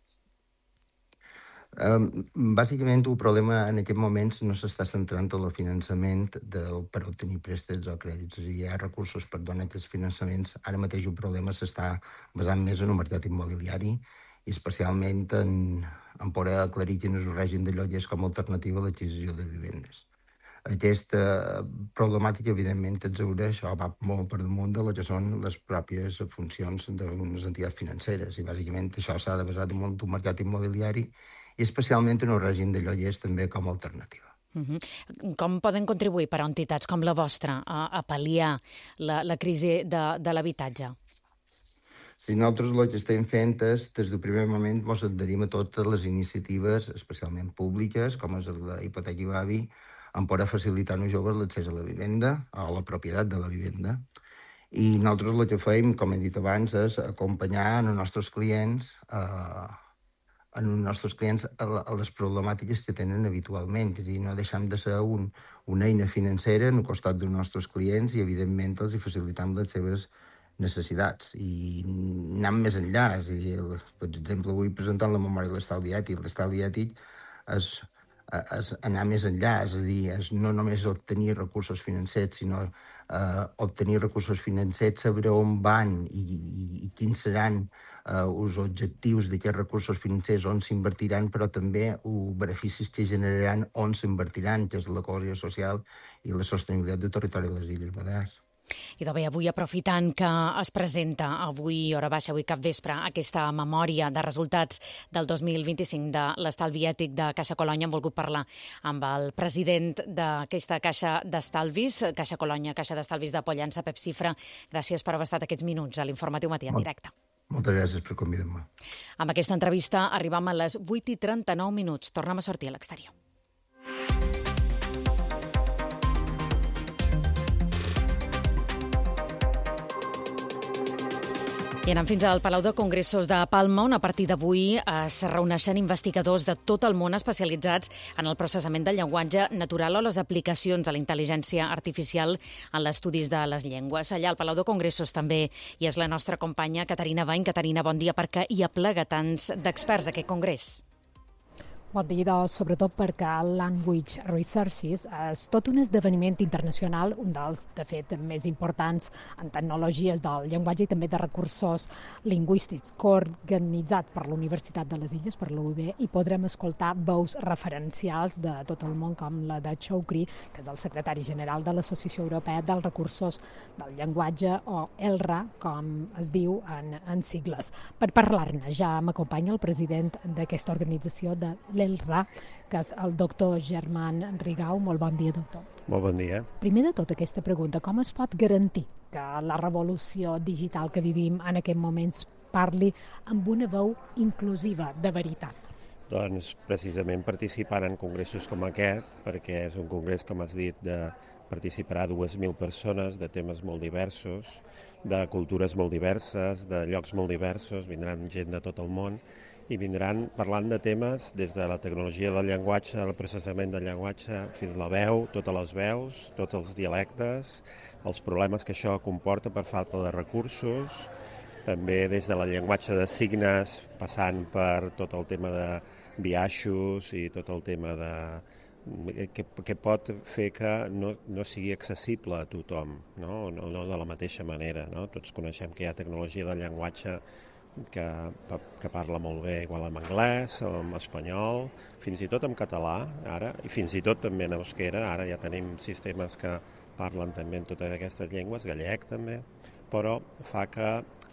Bàsicament, el problema en aquest moment no s'està centrant en el finançament per obtenir préstecs o crèdits. Hi ha recursos per donar aquests finançaments. Ara mateix el problema s'està basant més en el mercat immobiliari i especialment en poder aclarir quin és el règim de lloguers com a alternativa a l'adquisició de vivendes. Aquesta problemàtica, evidentment, exhaureix o va molt per damunt de lo que són les pròpies funcions d'unes entitats financeres i, bàsicament, això s'ha de basar damunt d'un mercat immobiliari i especialment en el règim de lloguers també com a alternativa. Com poden contribuir per a entitats com la vostra a pal·liar la crisi de l'habitatge? Si nosaltres el que estem fent és, des del primer moment, ens adherim a totes les iniciatives, especialment públiques, com és la hipoteca IBABI, en poder facilitar als joves l'accés a la vivenda, a la propietat de la vivenda. I nosaltres el que fem, com he dit abans, és acompanyar els nostres clients a les problemàtiques que tenen habitualment. És a dir, no deixem de ser una eina financera al costat dels nostres clients i, evidentment, els facilitam les seves necessitats. I anem més enllà. És a dir, per exemple, avui presentant la memòria de l'estalvi ètic. L'estalvi ètic és anar més enllà, és a dir, és no només obtenir recursos financers, sinó obtenir recursos financers, saber on van i quins seran els objectius d'aquests recursos financers, on s'invertiran, però també els beneficis que generaran on s'invertiran, que és la cohesió social i la sostenibilitat del territori de les Illes Balears. Idò bé, avui aprofitant que es presenta avui, hora baixa, avui capvespre, aquesta memòria de resultats del 2025 de l'estalvi ètic de Caixa Colònia, hem volgut parlar amb el president d'aquesta Caixa d'Estalvis, Caixa Colònia, Caixa d'Estalvis de Pollença, Pep Cifra. Gràcies per haver estat aquests minuts a l'Informatiu Matí en directe. Moltes gràcies per convidar-me. Amb aquesta entrevista arribam a les 8:39. Tornem a sortir a l'exterior. I anem fins al Palau de Congressos de Palma, on a partir d'avui es reuneixen investigadors de tot el món especialitzats en el processament del llenguatge natural o les aplicacions de la intel·ligència artificial en l'estudis de les llengües. Allà al Palau de Congressos també hi és la nostra companya Caterina Bany. Caterina, bon dia. Per què hi aplega tants d'experts aquest congrés? Bon dia, sobretot perquè el Language Researches és tot un esdeveniment internacional, un dels, de fet, més importants en tecnologies del llenguatge i també de recursos lingüístics, coorganitzat per la Universitat de les Illes, per l'UIB, i podrem escoltar veus referencials de tot el món, com la de Choukri, que és el secretari general de l'Associació Europea dels Recursos del Llenguatge, o ELRA, com es diu en sigles. Per parlar-ne ja m'acompanya el president d'aquesta organització de l'ELRA, que és el doctor Germán Rigau. Molt bon dia, doctor. Molt bon dia. Primer de tot, aquesta pregunta, com es pot garantir que la revolució digital que vivim en aquests moments parli amb una veu inclusiva de veritat? Doncs precisament participant en congressos com aquest, perquè és un congrés, com has dit, de participar 2.000 persones de temes molt diversos, de cultures molt diverses, de llocs molt diversos, vindran gent de tot el món, i vindran parlant de temes des de la tecnologia del llenguatge, el processament del llenguatge, fins la veu, totes les veus, tots els dialectes, els problemes que això comporta per falta de recursos, també des de la llenguatge de signes, passant per tot el tema de biaixos i tot el tema que pot fer que no sigui accessible a tothom, no de la mateixa manera. No? Tots coneixem que hi ha tecnologia del llenguatge que parla molt bé igual en anglès, en espanyol, fins i tot en català, ara, i fins i tot també en euskera. Ara ja tenim sistemes que parlen també en totes aquestes llengües, gallec també, però fa que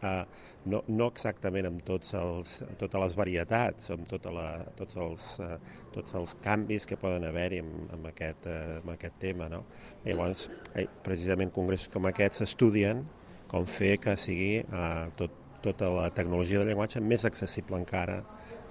no exactament amb totes les varietats, amb tots els canvis que poden haver-hi amb aquest tema. No? Llavors, precisament congressos com aquests estudien com fer que sigui tota la tecnologia del llenguatge més accessible encara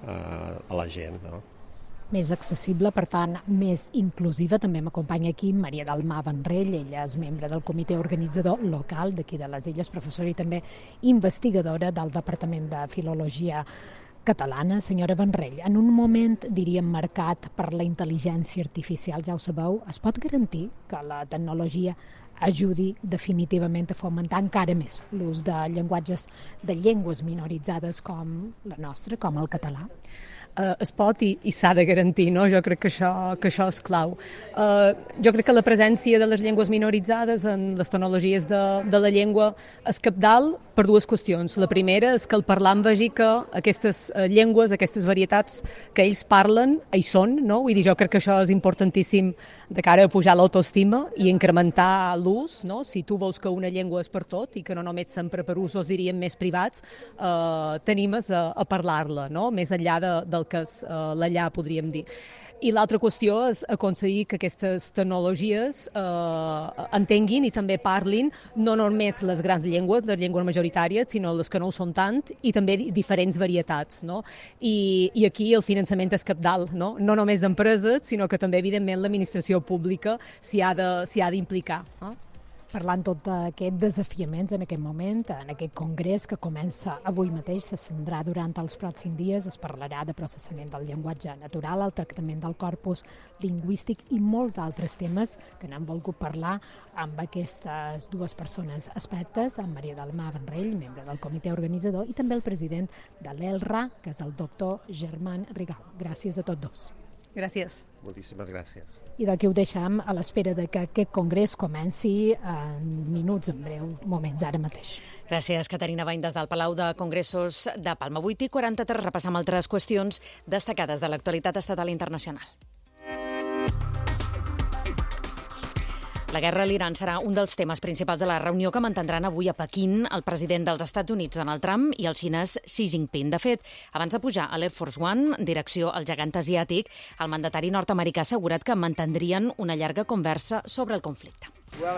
a la gent. No? Més accessible, per tant, més inclusiva. També m'acompanya aquí Maria del Mar Vendrell. Ella és membre del comitè organitzador local d'aquí de les Illes, professora i també investigadora del Departament de Filologia Catalana. Senyora Vendrell, en un moment, diríem, marcat per la intel·ligència artificial, ja ho sabeu, es pot garantir que la tecnologia ajudi definitivament a fomentar encara més l'ús de llenguatges, de llengües minoritzades com la nostra, com el català? Es pot i s'ha de garantir, no? Jo crec que això és clau. Jo crec que la presència de les llengües minoritzades en les tecnologies de la llengua és cabdal per dues qüestions. La primera és que el parlant vegi que aquestes llengües, aquestes varietats que ells parlen, hi són, no? Vull dir, jo crec que això és importantíssim de cara a pujar l'autoestima i incrementar l'ús, no? Si tu vols que una llengua és per tot i que no només sempre per usos, diríem, més privats, t'animes a parlar-la, no? Més enllà del que és l'allà, podríem dir. I l'altra qüestió és aconseguir que aquestes tecnologies entenguin i també parlin no només les grans llengües, les llengües majoritàries, sinó les que no ho són tant, i també diferents varietats. No? I aquí el finançament és cabdal, no només d'empreses, sinó que també, evidentment, l'administració pública s'hi ha d'implicar. Parlant tot d'aquests desafiaments en aquest moment, en aquest congrés que comença avui mateix, s'estendrà durant els pròxims dies, es parlarà de processament del llenguatge natural, el tractament del corpus lingüístic i molts altres temes que n'han volgut parlar amb aquestes dues persones expertes, amb Maria del Mar Vendrell, membre del comitè organitzador, i també el president de l'ELRA, que és el doctor Germán Rigau. Gràcies a tots dos. Gràcies. Moltíssimes gràcies. I d'aquí ho deixem a l'espera de que aquest congrés comenci en minuts, en breu moments, ara mateix. Gràcies, Caterina Bany, des del Palau de Congressos de Palma. 8:43, repassam altres qüestions destacades de l'actualitat estatal i internacional. La guerra a l'Iran serà un dels temes principals de la reunió que mantindran avui a Pequín el president dels Estats Units, Donald Trump, i el xinès Xi Jinping. De fet, abans de pujar a l'Air Force One, direcció al gegant asiàtic, el mandatari nord-americà ha assegurat que mantindrien una llarga conversa sobre el conflicte.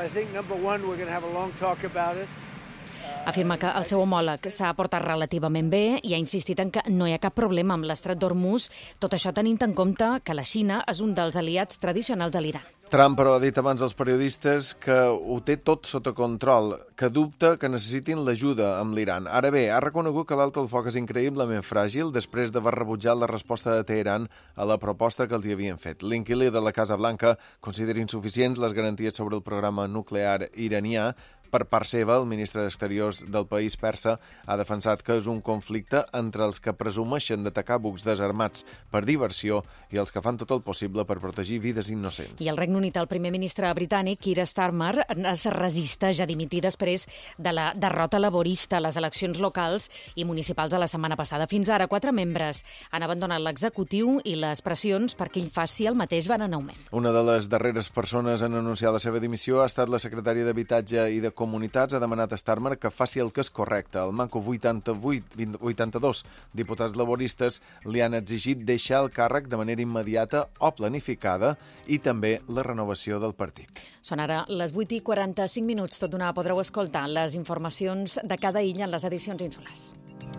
Afirma que el seu homòleg s'ha portat relativament bé i ha insistit en que no hi ha cap problema amb l'estret d'Hormuz, tot això tenint en compte que la Xina és un dels aliats tradicionals de l'Iran. Trump, però, ha dit abans als periodistes que ho té tot sota control, que dubta que necessitin l'ajuda amb l'Iran. Ara bé, ha reconegut que l'alto del foc és increïblement fràgil després d'haver rebutjat la resposta de Teheran a la proposta que els hi havien fet. L'inquilí de la Casa Blanca considera insuficients les garanties sobre el programa nuclear iranià. Per part seva, el ministre d'Exteriors del país persa ha defensat que és un conflicte entre els que presumeixen d'atacar bucs desarmats per diversió i els que fan tot el possible per protegir vides innocents. I el Regne Unit, el primer ministre britànic, Keir Starmer, es resisteix a dimitir després de la derrota laborista a les eleccions locals i municipals de la setmana passada. Fins ara, 4 membres han abandonat l'executiu i les pressions perquè ell faci el mateix van en augment. Una de les darreres persones en anunciar la seva dimissió ha estat la secretària d'Habitatge i de Comunitats. Ha demanat a Starmer que faci el que és correcte. El manco 82 diputats laboristes li han exigit deixar el càrrec de manera immediata o planificada i també la renovació del partit. Són ara les 8:45. Tot d'una podreu escoltar les informacions de cada illa en les edicions insulars.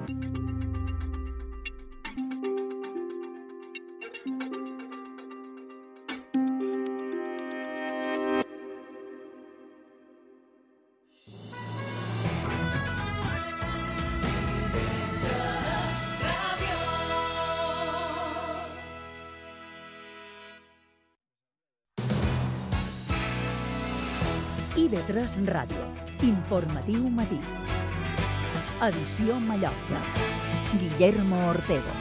IB3 Ràdio. Informatiu matí. Edició Mallorca. Guillermo Ortego.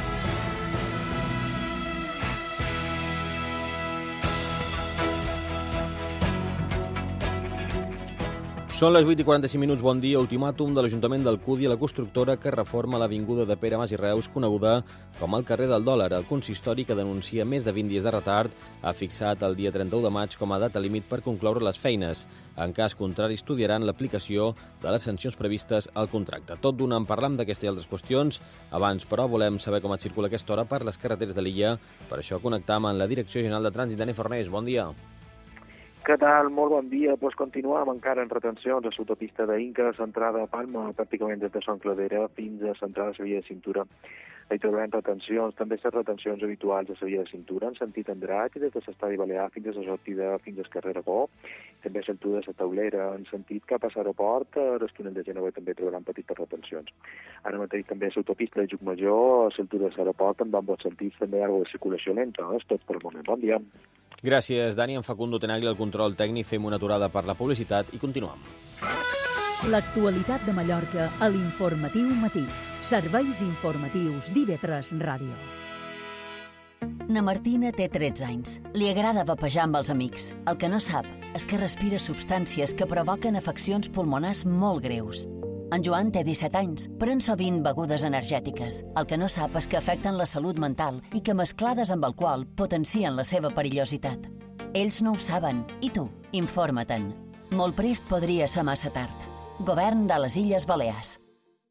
Són les 8:45. Bon dia. Ultimàtum de l'Ajuntament d'Alcúdia a la constructora que reforma l'avinguda de Pere Mas i Reus, coneguda com el carrer del Dòlar. El consistori, que denuncia més de 20 dies de retard, ha fixat el dia 31 de maig com a data límit per concloure les feines. En cas contrari, estudiaran l'aplicació de les sancions previstes al contracte. Tot d'una en parlam d'aquestes i altres qüestions. Abans, però, volem saber com es circula a aquesta hora per les carreteres de l'illa. Per això connectam amb la Direcció General de Trànsit. Dani Fornés, bon dia. Què tal? Molt bon dia. Pues continuem encara en retencions a l'autopista d'Inca, centrada a Palma, pràcticament des de Son Cladera fins a centrada a la via de cintura. Hi trobem retencions, també les retencions habituals a la via de cintura, en sentit Andratx, des de l'estadi Balear fins a la sortida fins al carrer Aragó, també a l'altura de la Taulera, en sentit cap a l'aeroport, a l'Estunel de Gènova també trobaran petites retencions. Ara mateix també a l'autopista de Llucmajor, a l'altura de l'aeroport, en ambos sentits també hi ha alguna circulació lenta. És tot per el moment. Bon dia. Gràcies, Dani. En Facundo Tenagli, el control tècnic. Fem una aturada per la publicitat i continuem. L'actualitat de Mallorca a l'Informatiu Matí. Serveis informatius d'IB3 Ràdio. Na Martina té 13 anys. Li agrada vapejar amb els amics. El que no sap és que respira substàncies que provoquen afeccions pulmonars molt greus. En Joan té 17 anys, pren sovint begudes energètiques. El que no sap és que afecten la salut mental i que mesclades amb alcohol potencien la seva perillositat. Ells no ho saben, i tu, informa-te'n. Molt prest podria ser massa tard. Govern de les Illes Balears.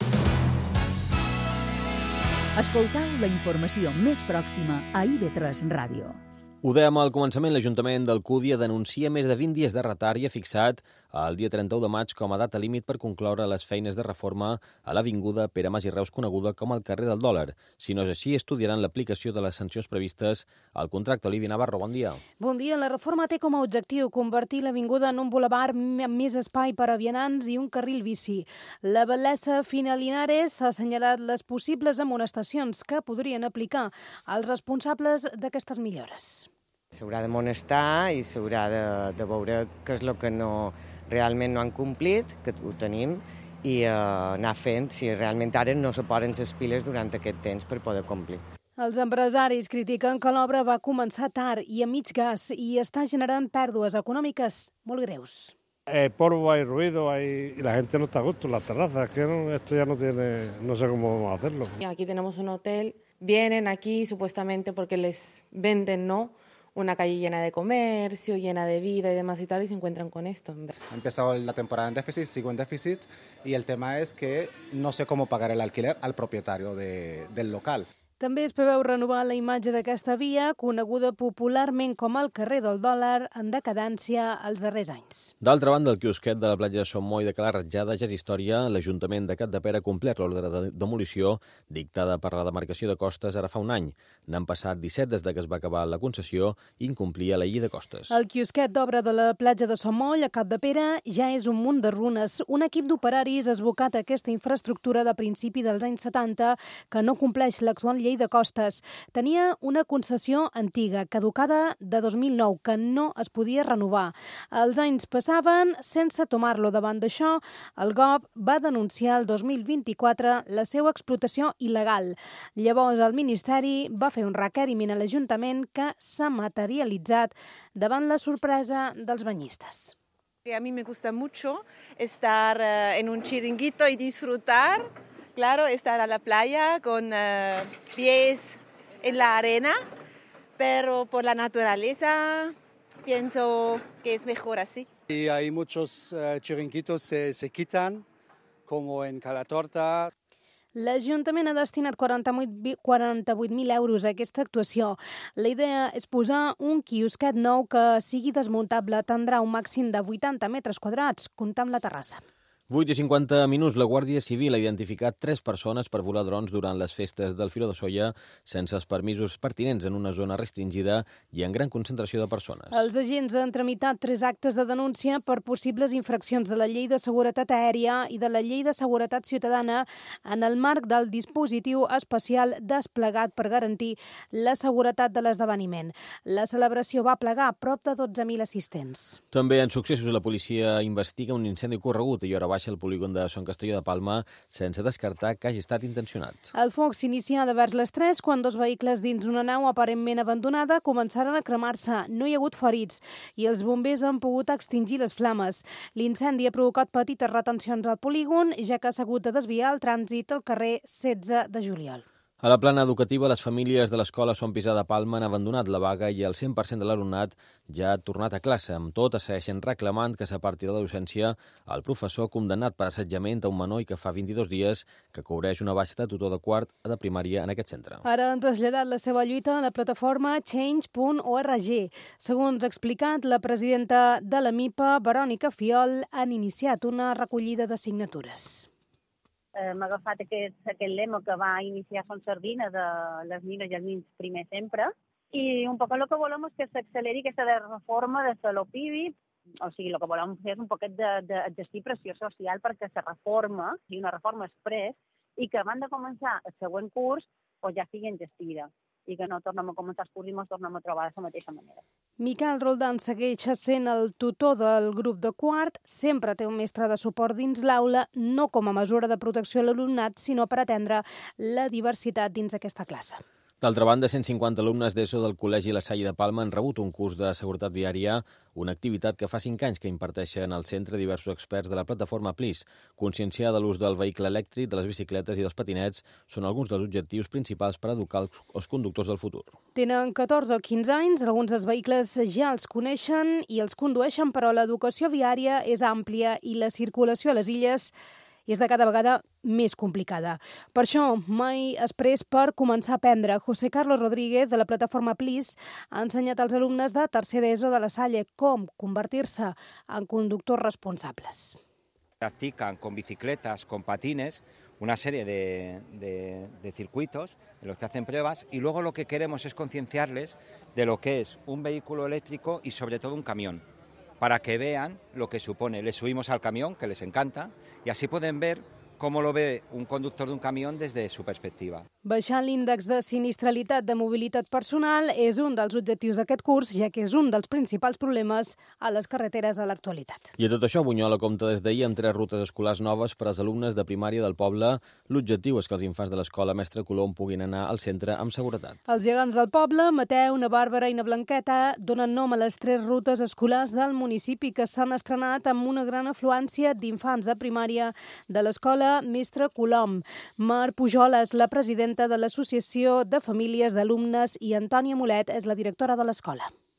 Escoltau la informació més pròxima a IB3 Ràdio. Ho dèiem al començament, l'Ajuntament d'Alcúdia denuncia més de 20 dies de retard i ha fixat el dia 31 de maig com a data límit per concloure les feines de reforma a l'avinguda Pere Mas i Reus, coneguda com el carrer del Dòlar. Si no és així, estudiaran l'aplicació de les sancions previstes al contracte. Olivia Navarro, bon dia. Bon dia. La reforma té com a objectiu convertir l'avinguda en un bulevard amb més espai per a vianants i un carril bici. La batllessa Fina Linares ha assenyalat les possibles amonestacions que podrien aplicar als responsables d'aquestes millores. S'haurà d'amonestar i s'haurà de veure què és el que realment no han complit, que ho tenim, i anar fent si realment ara no se poden les piles durant aquest temps per poder complir. Els empresaris critiquen que l'obra va començar tard i a mig gas i està generant pèrdues econòmiques molt greus. Hay polvo, hay ruido, y la gente no está a gusto en las terrazas, que esto ya no sé cómo vamos a hacerlo. Aquí tenemos un hotel, vienen aquí supuestamente porque les venden, ¿no?, una calle llena de comercio, llena de vida y demás y tal, y se encuentran con esto. Ha empezado la temporada en déficit, sigo en déficit, y el tema es que no sé cómo pagar el alquiler al propietario del local. També es preveu renovar la imatge d'aquesta via, coneguda popularment com el carrer del dòlar, en decadència els darrers anys. D'altra banda, el quiosquet de la platja de Son Moi de Cala Ratjada ja és història. L'Ajuntament de Capdepera ha complert l'ordre de demolició dictada per la demarcació de costes ara fa un any. N'han passat 17 des que es va acabar la concessió i incomplia la llei de costes. El quiosquet d'obra de la platja de Son Moi, a Capdepera, ja és un munt de runes. Un equip d'operaris ha esbocat aquesta infraestructura de principi dels anys 70 que no compleix l'actual llei de costes. Tenia una concessió antiga, caducada de 2009, que no es podia renovar. Els anys passaven sense tomar-lo. Davant d'això, el GOV va denunciar el 2024 la seva explotació il·legal. Llavors, el Ministeri va fer un requeriment a l'Ajuntament que s'ha materialitzat davant la sorpresa dels banyistes. A mí me gusta mucho estar en un chiringuito y disfrutar. Claro, estar a la playa con pies en la arena, pero por la naturaleza pienso que es mejor así. Y hay muchos chiringuitos se quitan, como en Calatorta. L'Ajuntament ha destinat 48.000 euros a aquesta actuació. La idea és posar un quiosquet nou que sigui desmuntable, tindrà un màxim de 80 metres quadrats, comptant la terrassa. 8:50, la Guàrdia Civil ha identificat 3 persones per volar drons durant les festes del Firo de Solla sense els permisos pertinents en una zona restringida i en gran concentració de persones. Els agents han tramitat 3 actes de denúncia per possibles infraccions de la Llei de Seguretat Aèria i de la Llei de Seguretat Ciutadana en el marc del dispositiu especial desplegat per garantir la seguretat de l'esdeveniment. La celebració va plegar prop de 12.000 assistents. També en successos la policia investiga un incendi ocorregut i hora baixa al polígon de Son Castelló de Palma sense descartar que hagi estat intencionat. El foc s'inicia de vers les 3 quan 2 vehicles dins una nau aparentment abandonada començaren a cremar-se. No hi ha hagut ferits i els bombers han pogut extingir les flames. L'incendi ha provocat petites retencions al polígon, ja que s'ha hagut de desviar el trànsit al carrer 16 de juliol. A la plana educativa, les famílies de l'escola Son Pisà de Palma han abandonat la vaga i el 100% de l'alumnat ja ha tornat a classe. Amb tot, segueixen reclamant que s'aparti de la docència el professor condemnat per assetjament a un menor i que fa 22 dies que cobreix una baixa de tutor de quart de primària en aquest centre. Ara han traslladat la seva lluita a la plataforma change.org. Segons ha explicat la presidenta de la MIPA, Verònica Fiol, han iniciat una recollida de signatures. Hem agafat aquest lema que va iniciar Son Sardina de les nines i els nins primer sempre i un poc el que volem és que s'acceleri aquesta reforma de l'OPIBI, o sigui, el que volem fer és un poquet d'exercir pressió social perquè se reforma, i una reforma express, i que abans de començar el següent curs ja sigui enllestida i que no tornem a començar els curs i ens tornem a trobar de la mateixa manera. Miquel Roldán segueix sent el tutor del grup de quart, sempre té un mestre de suport dins l'aula, no com a mesura de protecció a l'alumnat, sinó per atendre la diversitat dins aquesta classe. D'altra banda, 150 alumnes d'ESO del Col·legi La Salle de Palma han rebut un curs de seguretat viària, una activitat que fa 5 anys que imparteixen al centre diversos experts de la plataforma PLIS. Conscienciar de l'ús del vehicle elèctric, de les bicicletes i dels patinets són alguns dels objectius principals per educar els conductors del futur. Tenen 14 o 15 anys, alguns dels vehicles ja els coneixen i els condueixen, però l'educació viària és àmplia i la circulació a les illes és de cada vegada més complicada. Per això, mai és pres per començar a aprendre. José Carlos Rodríguez, de la plataforma PLIS, ha ensenyat als alumnes de tercer d'ESO de La Salle com convertir-se en conductors responsables. Practican con bicicletas, con patines, una serie de circuitos en los que hacen pruebas y luego lo que queremos es concienciarles de lo que es un vehículo eléctrico y sobre todo un camión, para que vean lo que supone. Les subimos al camión, que les encanta, y así pueden ver cómo lo ve un conductor de un camión desde su perspectiva. Baixar l'índex de sinistralitat de mobilitat personal és un dels objectius d'aquest curs, ja que és un dels principals problemes a les carreteres a l'actualitat. I a tot això, Bunyola compta des d'ahir amb 3 rutes escolars noves per als alumnes de primària del poble. L'objectiu és que els infants de l'escola Mestre Colom puguin anar al centre amb seguretat. Els gegants del poble, Mateu, na Bàrbara i na Blanqueta, donen nom a les 3 rutes escolars del municipi que s'han estrenat amb una gran afluència d'infants de primària de l'escola Mestre Colom. Mar Pujola és la presidenta de l'Associació de Famílies d'Alumnes i Antònia Molet és la directora de l'escola.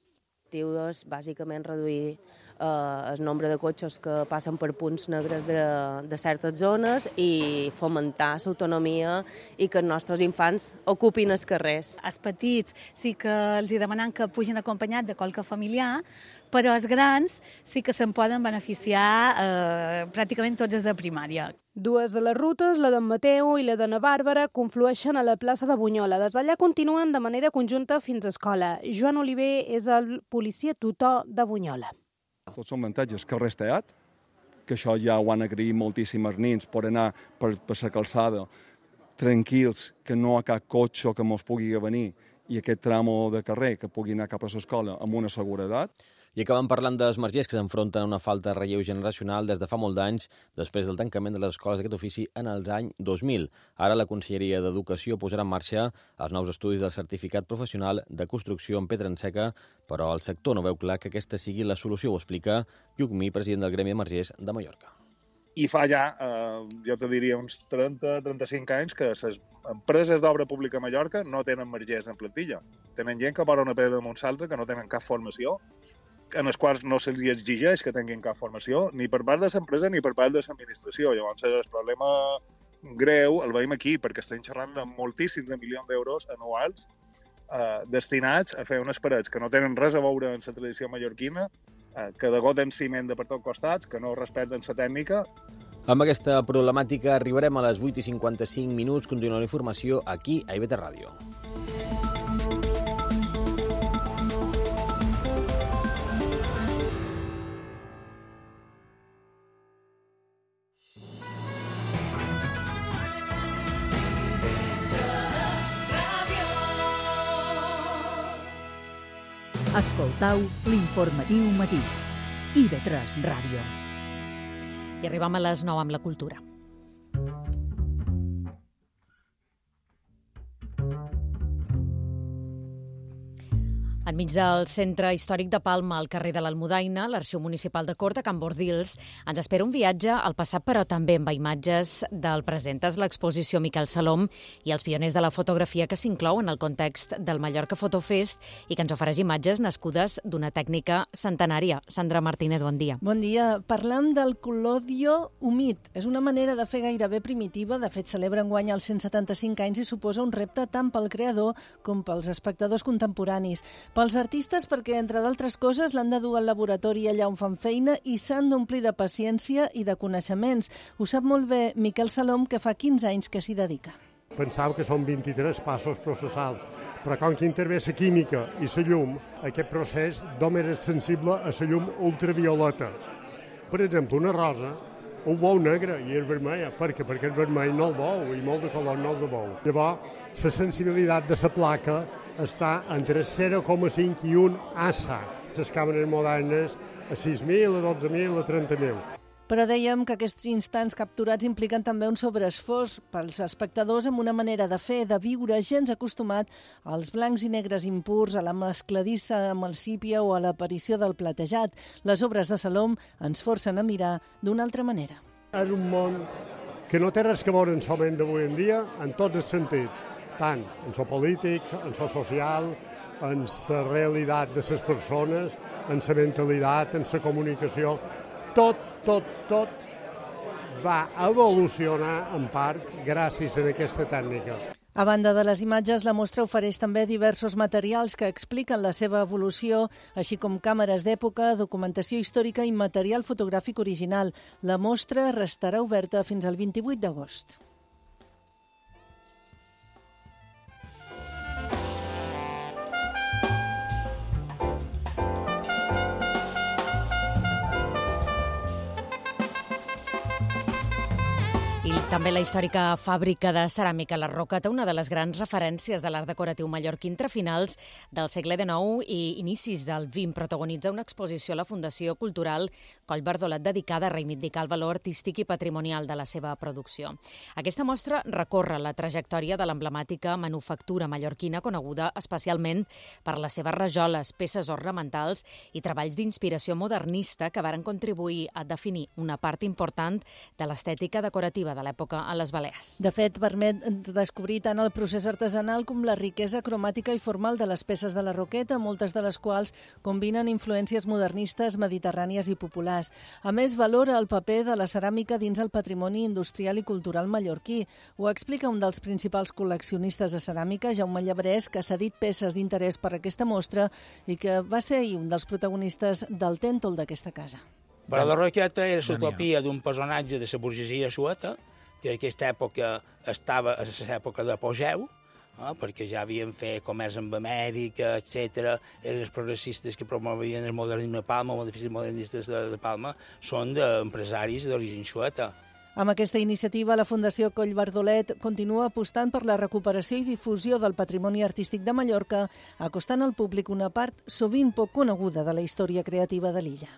és bàsicament reduir el nombre de cotxes que passen per punts negres de certes zones i fomentar l'autonomia i que els nostres infants ocupin els carrers. Els petits sí que els demanen que pugin acompanyat de qualque familiar, però els grans sí que se'n poden beneficiar pràcticament tots els de primària. Dues de les rutes, la d'en Mateu i la de na Bàrbara, conflueixen a la plaça de Bunyola. Des d'allà continuen de manera conjunta fins a escola. Joan Oliver és el policia tutor de Bunyola. Tots són avantatges que res teat, que això ja ho han agraït moltíssims nens per anar per la calçada tranquils, que no hi ha cap cotxe que mos pugui venir i aquest tramo de carrer que pugui anar cap a l'escola amb una seguretat. I acabem parlant dels margers que s'enfronten a una falta de relleu generacional des de fa molts anys després del tancament de les escoles d'aquest ofici en els anys 2000. Ara la Conselleria d'Educació posarà en marxa els nous estudis del certificat professional de construcció en pedra en seca, però el sector no veu clar que aquesta sigui la solució, ho explica Lluc Mir, president del Gremi de Margers de Mallorca. I fa ja, jo te diria, uns 30-35 anys que les empreses d'obra pública a Mallorca no tenen margers en plantilla. Tenen gent que posa una pedra damunt l'altra, que no tenen cap formació, en els quals no se'ls exigeix que tinguin cap formació, ni per part de l'empresa ni per part de l'administració. Llavors, el problema greu el veiem aquí, perquè estem xerrant de moltíssims de milions d'euros anuals destinats a fer unes parets que no tenen res a veure amb la tradició mallorquina, que degoten ciment de per tots costats, que no respecten la tècnica. Amb aquesta problemàtica arribarem a les 8:55. Continua la informació aquí a IB3 Ràdio. Escoltau l'informatiu matí. IB3 Ràdio. I arribem a les 9 amb la cultura. Enmig del centre històric de Palma, al carrer de l'Almudaina, l'Arxiu Municipal de Cort, a Can Bordils, ens espera un viatge al passat, però també amb imatges del present. És l'exposició Miquel Salom i els pioners de la fotografia que s'inclou en el context del Mallorca Fotofest i que ens ofereix imatges nascudes d'una tècnica centenària. Sandra Martínez, bon dia. Bon dia. Parlem del col·lodio humit. És una manera de fer gairebé primitiva. De fet, celebra enguany els 175 anys i suposa un repte tant pel creador com pels espectadors contemporanis. Pels artistes, perquè, entre d'altres coses, l'han de dur al laboratori allà on fan feina i s'han d'omplir de paciència i de coneixements. Ho sap molt bé Miquel Salom, que fa 15 anys que s'hi dedica. Pensava que són 23 passos processals, però com que intervé la química i la llum, aquest procés només és sensible a la llum ultravioleta. Per exemple, una rosa ho veu negre i és vermella. Per què? Perquè el vermell no el veu i molt de color no el veu. Llavors, la sensibilitat de la placa està entre 0,5 i 1 ASA. Les càmeres modernes a 6.000, a 12.000, a 30.000. Però dèiem que aquests instants capturats impliquen també un sobreesforç pels espectadors amb una manera de fer, de viure gens acostumat als blancs i negres impurs, a la mescladissa amb el sípia o a l'aparició del platejat. Les obres de Salom ens forcen a mirar d'una altra manera. És un món que no té res que veure en el moment d'avui en dia, en tots els sentits, tant en lo polític, en lo social, en la realitat de les persones, en la mentalitat, en la comunicació. Tot va evolucionar en part gràcies a aquesta tècnica. A banda de les imatges, la mostra ofereix també diversos materials que expliquen la seva evolució, així com càmeres d'època, documentació històrica i material fotogràfic original. La mostra restarà oberta fins al 28 d'agost. I també la històrica fàbrica de ceràmica La Roca té una de les grans referències de l'art decoratiu mallorquí entre finals del segle XIX i inicis del XX. Protagonitza una exposició a la Fundació Cultural Coll Bardolet dedicada a reivindicar el valor artístic i patrimonial de la seva producció. Aquesta mostra recorre la trajectòria de l'emblemàtica manufactura mallorquina, coneguda especialment per les seves rajoles, peces ornamentals i treballs d'inspiració modernista que varen contribuir a definir una part important de l'estètica decorativa exclusiva de l'època a les Balears. De fet, permet descobrir tant el procés artesanal com la riquesa cromàtica i formal de les peces de la Roqueta, moltes de les quals combinen influències modernistes, mediterrànies i populars. A més, valora el paper de la ceràmica dins el patrimoni industrial i cultural mallorquí. Ho explica un dels principals col·leccionistes de ceràmica, Jaume Llebrés, que s'ha dit peces d'interès per aquesta mostra i que va ser ahir un dels protagonistes del tèntol d'aquesta casa. Però la Roqueta era l'utopia d'un personatge de la burgesia sueca, que en aquesta època estava a l'època d'apogeu, perquè ja havien fet comerç amb Amèrica, etc. Eren els progressistes que promovien el modernisme de Palma, els edificis modernistes de Palma, són d'empresaris d'origen sueta. Amb aquesta iniciativa, la Fundació Coll Bardolet continua apostant per la recuperació i difusió del patrimoni artístic de Mallorca, acostant al públic una part sovint poc coneguda de la història creativa de l'illa.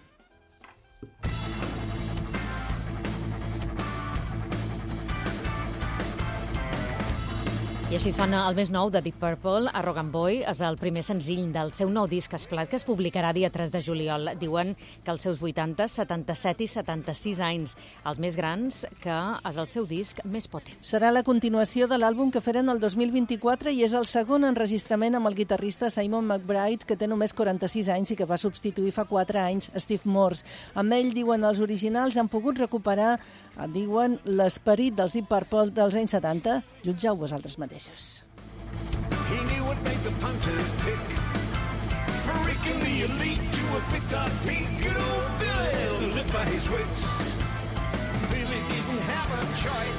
I així sona el més nou de Deep Purple, Arrogant Boy. És el primer senzill del seu nou disc Esplat, que es publicarà dia 3 de juliol. Diuen que els seus 80, 77 i 76 anys, els més grans, que és el seu disc més potent. Serà la continuació de l'àlbum que feren el 2024 i és el segon enregistrament amb el guitarrista Simon McBride, que té només 46 anys i que va substituir fa 4 anys Steve Morse. Amb ell, diuen els originals, han pogut recuperar, diuen, l'esperit dels Deep Purple dels anys 70. Jutgeu vosaltres mateixos. He knew what made the punters tick. Freaking the elite to a picked up peak. Good old Billy lived by his wits. Billy didn't have a choice.